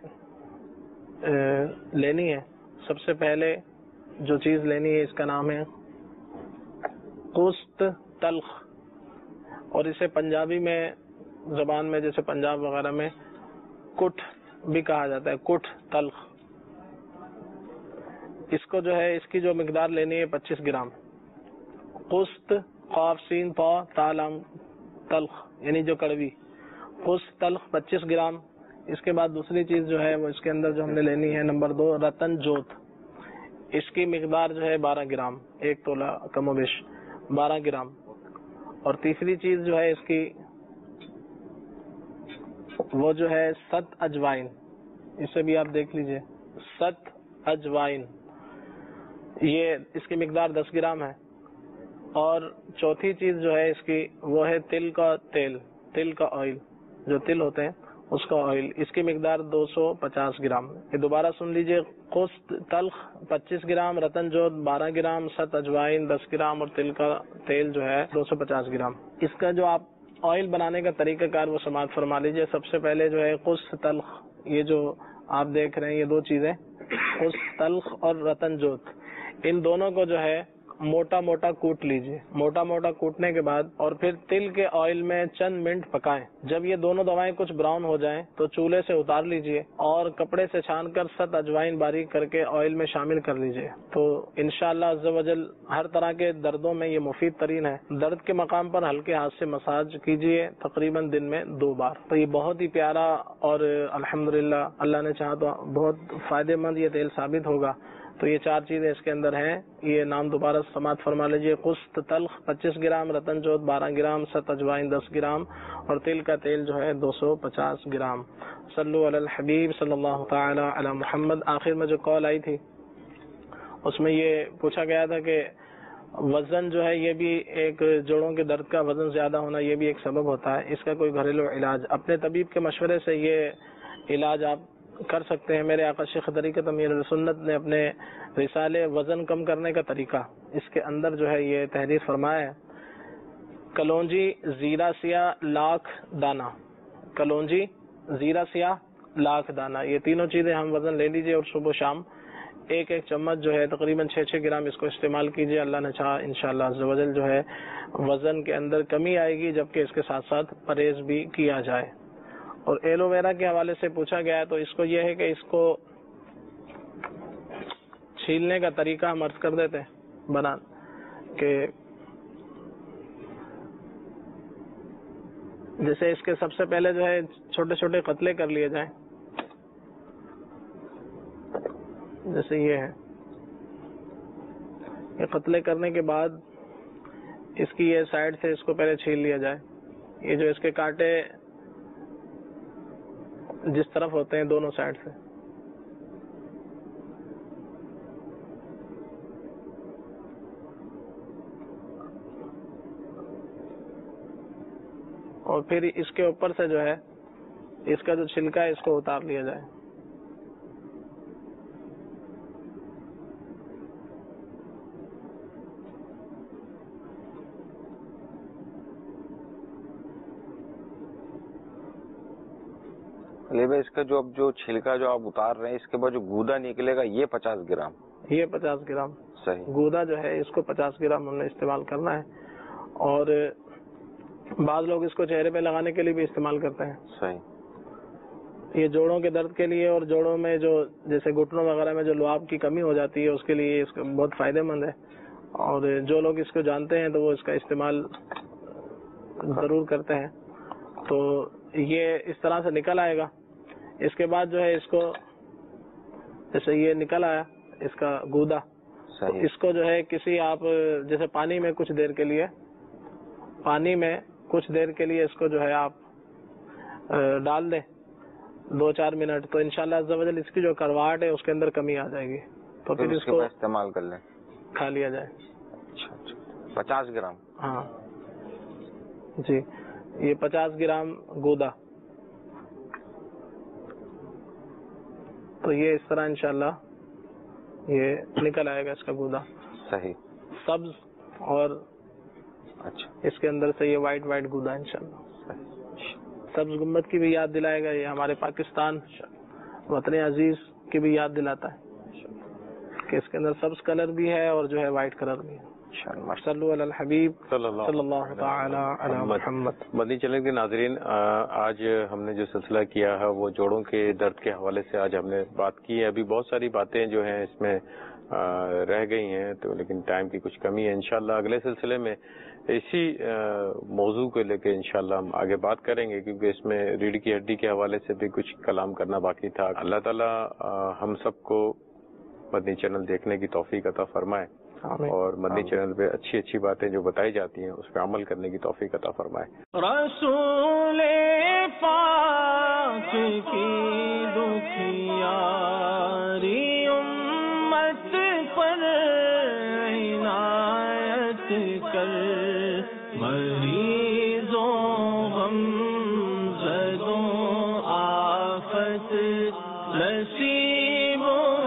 H: لینی ہے. سب سے پہلے جو چیز لینی ہے اس کا نام ہے قسط تلخ, اور اسے پنجابی میں زبان میں جیسے پنجاب وغیرہ میں کٹ بھی کہا جاتا ہے, کٹ تلخ. اس کو جو ہے اس کی جو مقدار لینی ہے پچیس گرام. قسط قاف سین پا تا لام تلخ یعنی جو کڑوی, قسط تلخ پچیس گرام. اس کے بعد دوسری چیز جو ہے وہ اس کے اندر جو ہم نے لینی ہے نمبر دو رتن جوت, اس کی مقدار جو ہے بارہ گرام, ایک تولہ کم و بیش بارہ گرام. اور تیسری چیز جو ہے اس کی وہ جو ہے ست اجوائن, اسے بھی آپ دیکھ لیجئے, ست اجوائن, یہ اس کی مقدار دس گرام ہے. اور چوتھی چیز جو ہے اس کی وہ ہے تل کا تیل, تل کا آئل, جو تل ہوتے ہیں اس کا آئل, اس کی مقدار دو سو پچاس گرام. یہ دوبارہ سن لیجئے, قسط تلخ پچیس گرام, رتن جوت بارہ گرام, ست اجوائن دس گرام, اور تل کا تیل جو ہے دو سو پچاس گرام. اس کا جو آپ آئل بنانے کا طریقہ کار وہ سماعت فرما لیجئے. سب سے پہلے جو ہے قسط تلخ, یہ جو آپ دیکھ رہے ہیں یہ دو چیزیں قسط تلخ اور رتن جوت, ان دونوں کو جو ہے موٹا موٹا کوٹ لیجئے. موٹا موٹا کوٹنے کے بعد اور پھر تل کے آئل میں چند منٹ پکائیں. جب یہ دونوں دوائیں کچھ براؤن ہو جائیں تو چولہے سے اتار لیجئے اور کپڑے سے چھان کر ست اجوائن باریک کر کے آئل میں شامل کر لیجئے. تو انشاءاللہ عز و جل ہر طرح کے دردوں میں یہ مفید ترین ہے. درد کے مقام پر ہلکے ہاتھ سے مساج کیجئے تقریباً دن میں دو بار. تو یہ بہت ہی پیارا اور الحمدللہ اللہ نے چاہا تو بہت فائدے مند یہ تیل ثابت ہوگا. تو یہ چار چیزیں اس کے اندر ہیں. یہ نام دوبارہ سماعت فرما لیجئے, قسط تلخ پچیس گرام, رتن جوت بارہ گرام, ست اجوائن دس گرام, اور تل کا تیل جو ہے دو سو پچاس گرام. صلو علی الحبیب صلی اللہ تعالی علی محمد. آخر میں جو کال آئی تھی اس میں یہ پوچھا گیا تھا کہ وزن جو ہے یہ بھی ایک, جوڑوں کے درد کا وزن زیادہ ہونا یہ بھی ایک سبب ہوتا ہے. اس کا کوئی گھریلو علاج اپنے طبیب کے مشورے سے یہ علاج آپ کر سکتے ہیں. میرے آقا شیخ طریقت امیر السنت نے اپنے رسالے وزن کم کرنے کا طریقہ اس کے اندر جو ہے یہ تحریر فرمایا ہے. کلونجی زیرہ سیاہ لاکھ دانہ, کلونجی زیرہ سیاہ لاکھ دانہ, یہ تینوں چیزیں ہم وزن لے لیجئے اور صبح شام ایک ایک چمچ جو ہے تقریباً چھ چھ گرام اس کو استعمال کیجئے. اللہ نے چاہا انشاءاللہ عز و جل جو ہے وزن کے اندر کمی آئے گی, جبکہ اس کے ساتھ ساتھ پرہیز بھی کیا جائے. اور ایلو ویرا کے حوالے سے پوچھا گیا ہے تو اس کو یہ ہے کہ اس کو چھیلنے کا طریقہ ہم عرض کر دیتے ہیں بنا کہ جیسے اس کے سب سے پہلے جو ہے چھوٹے چھوٹے قطلے کر لیے جائیں, جیسے یہ ہے. یہ قطلے کرنے کے بعد اس کی یہ سائڈ سے اس کو پہلے چھیل لیا جائے. یہ جو اس کے کانٹے जिस तरफ होते हैं दोनों साइड से। और फिर इसके ऊपर से जो है इसका जो छिलका है इसको उतार लिया जाए।
C: अली भाई, इसका जो अब जो छिलका जो आप उतार रहे हैं, इसके बाद जो गूदा निकलेगा ये पचास ग्राम
H: ये पचास ग्राम
C: सही।
H: गूदा जो है इसको पचास ग्राम हमने इस्तेमाल करना है। और बाद लोग इसको चेहरे पे लगाने के लिए भी इस्तेमाल करते हैं
C: सही।
H: ये जोड़ों के दर्द के लिए और जोड़ों में जो जैसे घुटनों वगैरह में जो लुआब की कमी हो जाती है उसके लिए इसका बहुत फायदेमंद है। और जो लोग इसको जानते हैं तो वो इसका इस्तेमाल जरूर करते हैं। तो ये इस तरह से निकल आएगा। इसके बाद जो है इसको जैसे ये निकल आया इसका गूदा, तो इसको जो है किसी आप जैसे पानी में कुछ देर के लिए पानी में कुछ देर के लिए इसको जो है आप डाल दें दो चार मिनट, तो इंशाल्लाह अज़्ज़ा वजल इसकी जो करवाहट है उसके अंदर कमी आ जाएगी। तो फिर इसको
C: इस्तेमाल कर लें,
H: खा लिया जाए।
C: अच्छा अच्छा, पचास ग्राम
H: हाँ जी, ये पचास ग्राम गूदा। तो ये इस तरह इंशाल्लाह ये निकल आएगा इसका गूदा
C: सही
H: सब्ज, और
C: अच्छा
H: इसके अंदर से ये वाइट वाइट गूदा इंशाल्लाह सब्ज गुम्बद की भी याद दिलाएगा। ये हमारे पाकिस्तान वतन अजीज की भी याद दिलाता है कि इसके अंदर सब्ज कलर भी है और जो है वाइट कलर भी है। सल्लल्लाहु अलल हबीब सल्लल्लाहु तआला अला मुहम्मद।
B: मदनी चैनल के नाजरीन, आज हमने जो सिलसिला किया है वो जोड़ों के दर्द के हवाले से आज हमने बात की है। अभी बहुत सारी बातें जो हैं इसमें रह गई हैं, तो लेकिन टाइम की कुछ कमी है। इंशाल्लाह अगले सिलसिले में इसी मौजू को लेकर इंशाल्लाह हम आगे बात करेंगे, क्योंकि इसमें रीढ़ की हड्डी के हवाले से भी कुछ कलाम करना बाकी था। अल्लाह ताला हम सबको मदनी चैनल देखने की तौफीक अता फरमाए और मदनी चैनल पे अच्छी अच्छी बातें जो बताई जाती हैं उस पर अमल करने की तौफीक अता फरमाए।
A: रसूल पाक की दुखियारी उम्मत पर इनायत कर, मरीजों गमज़दों आफत नसीबों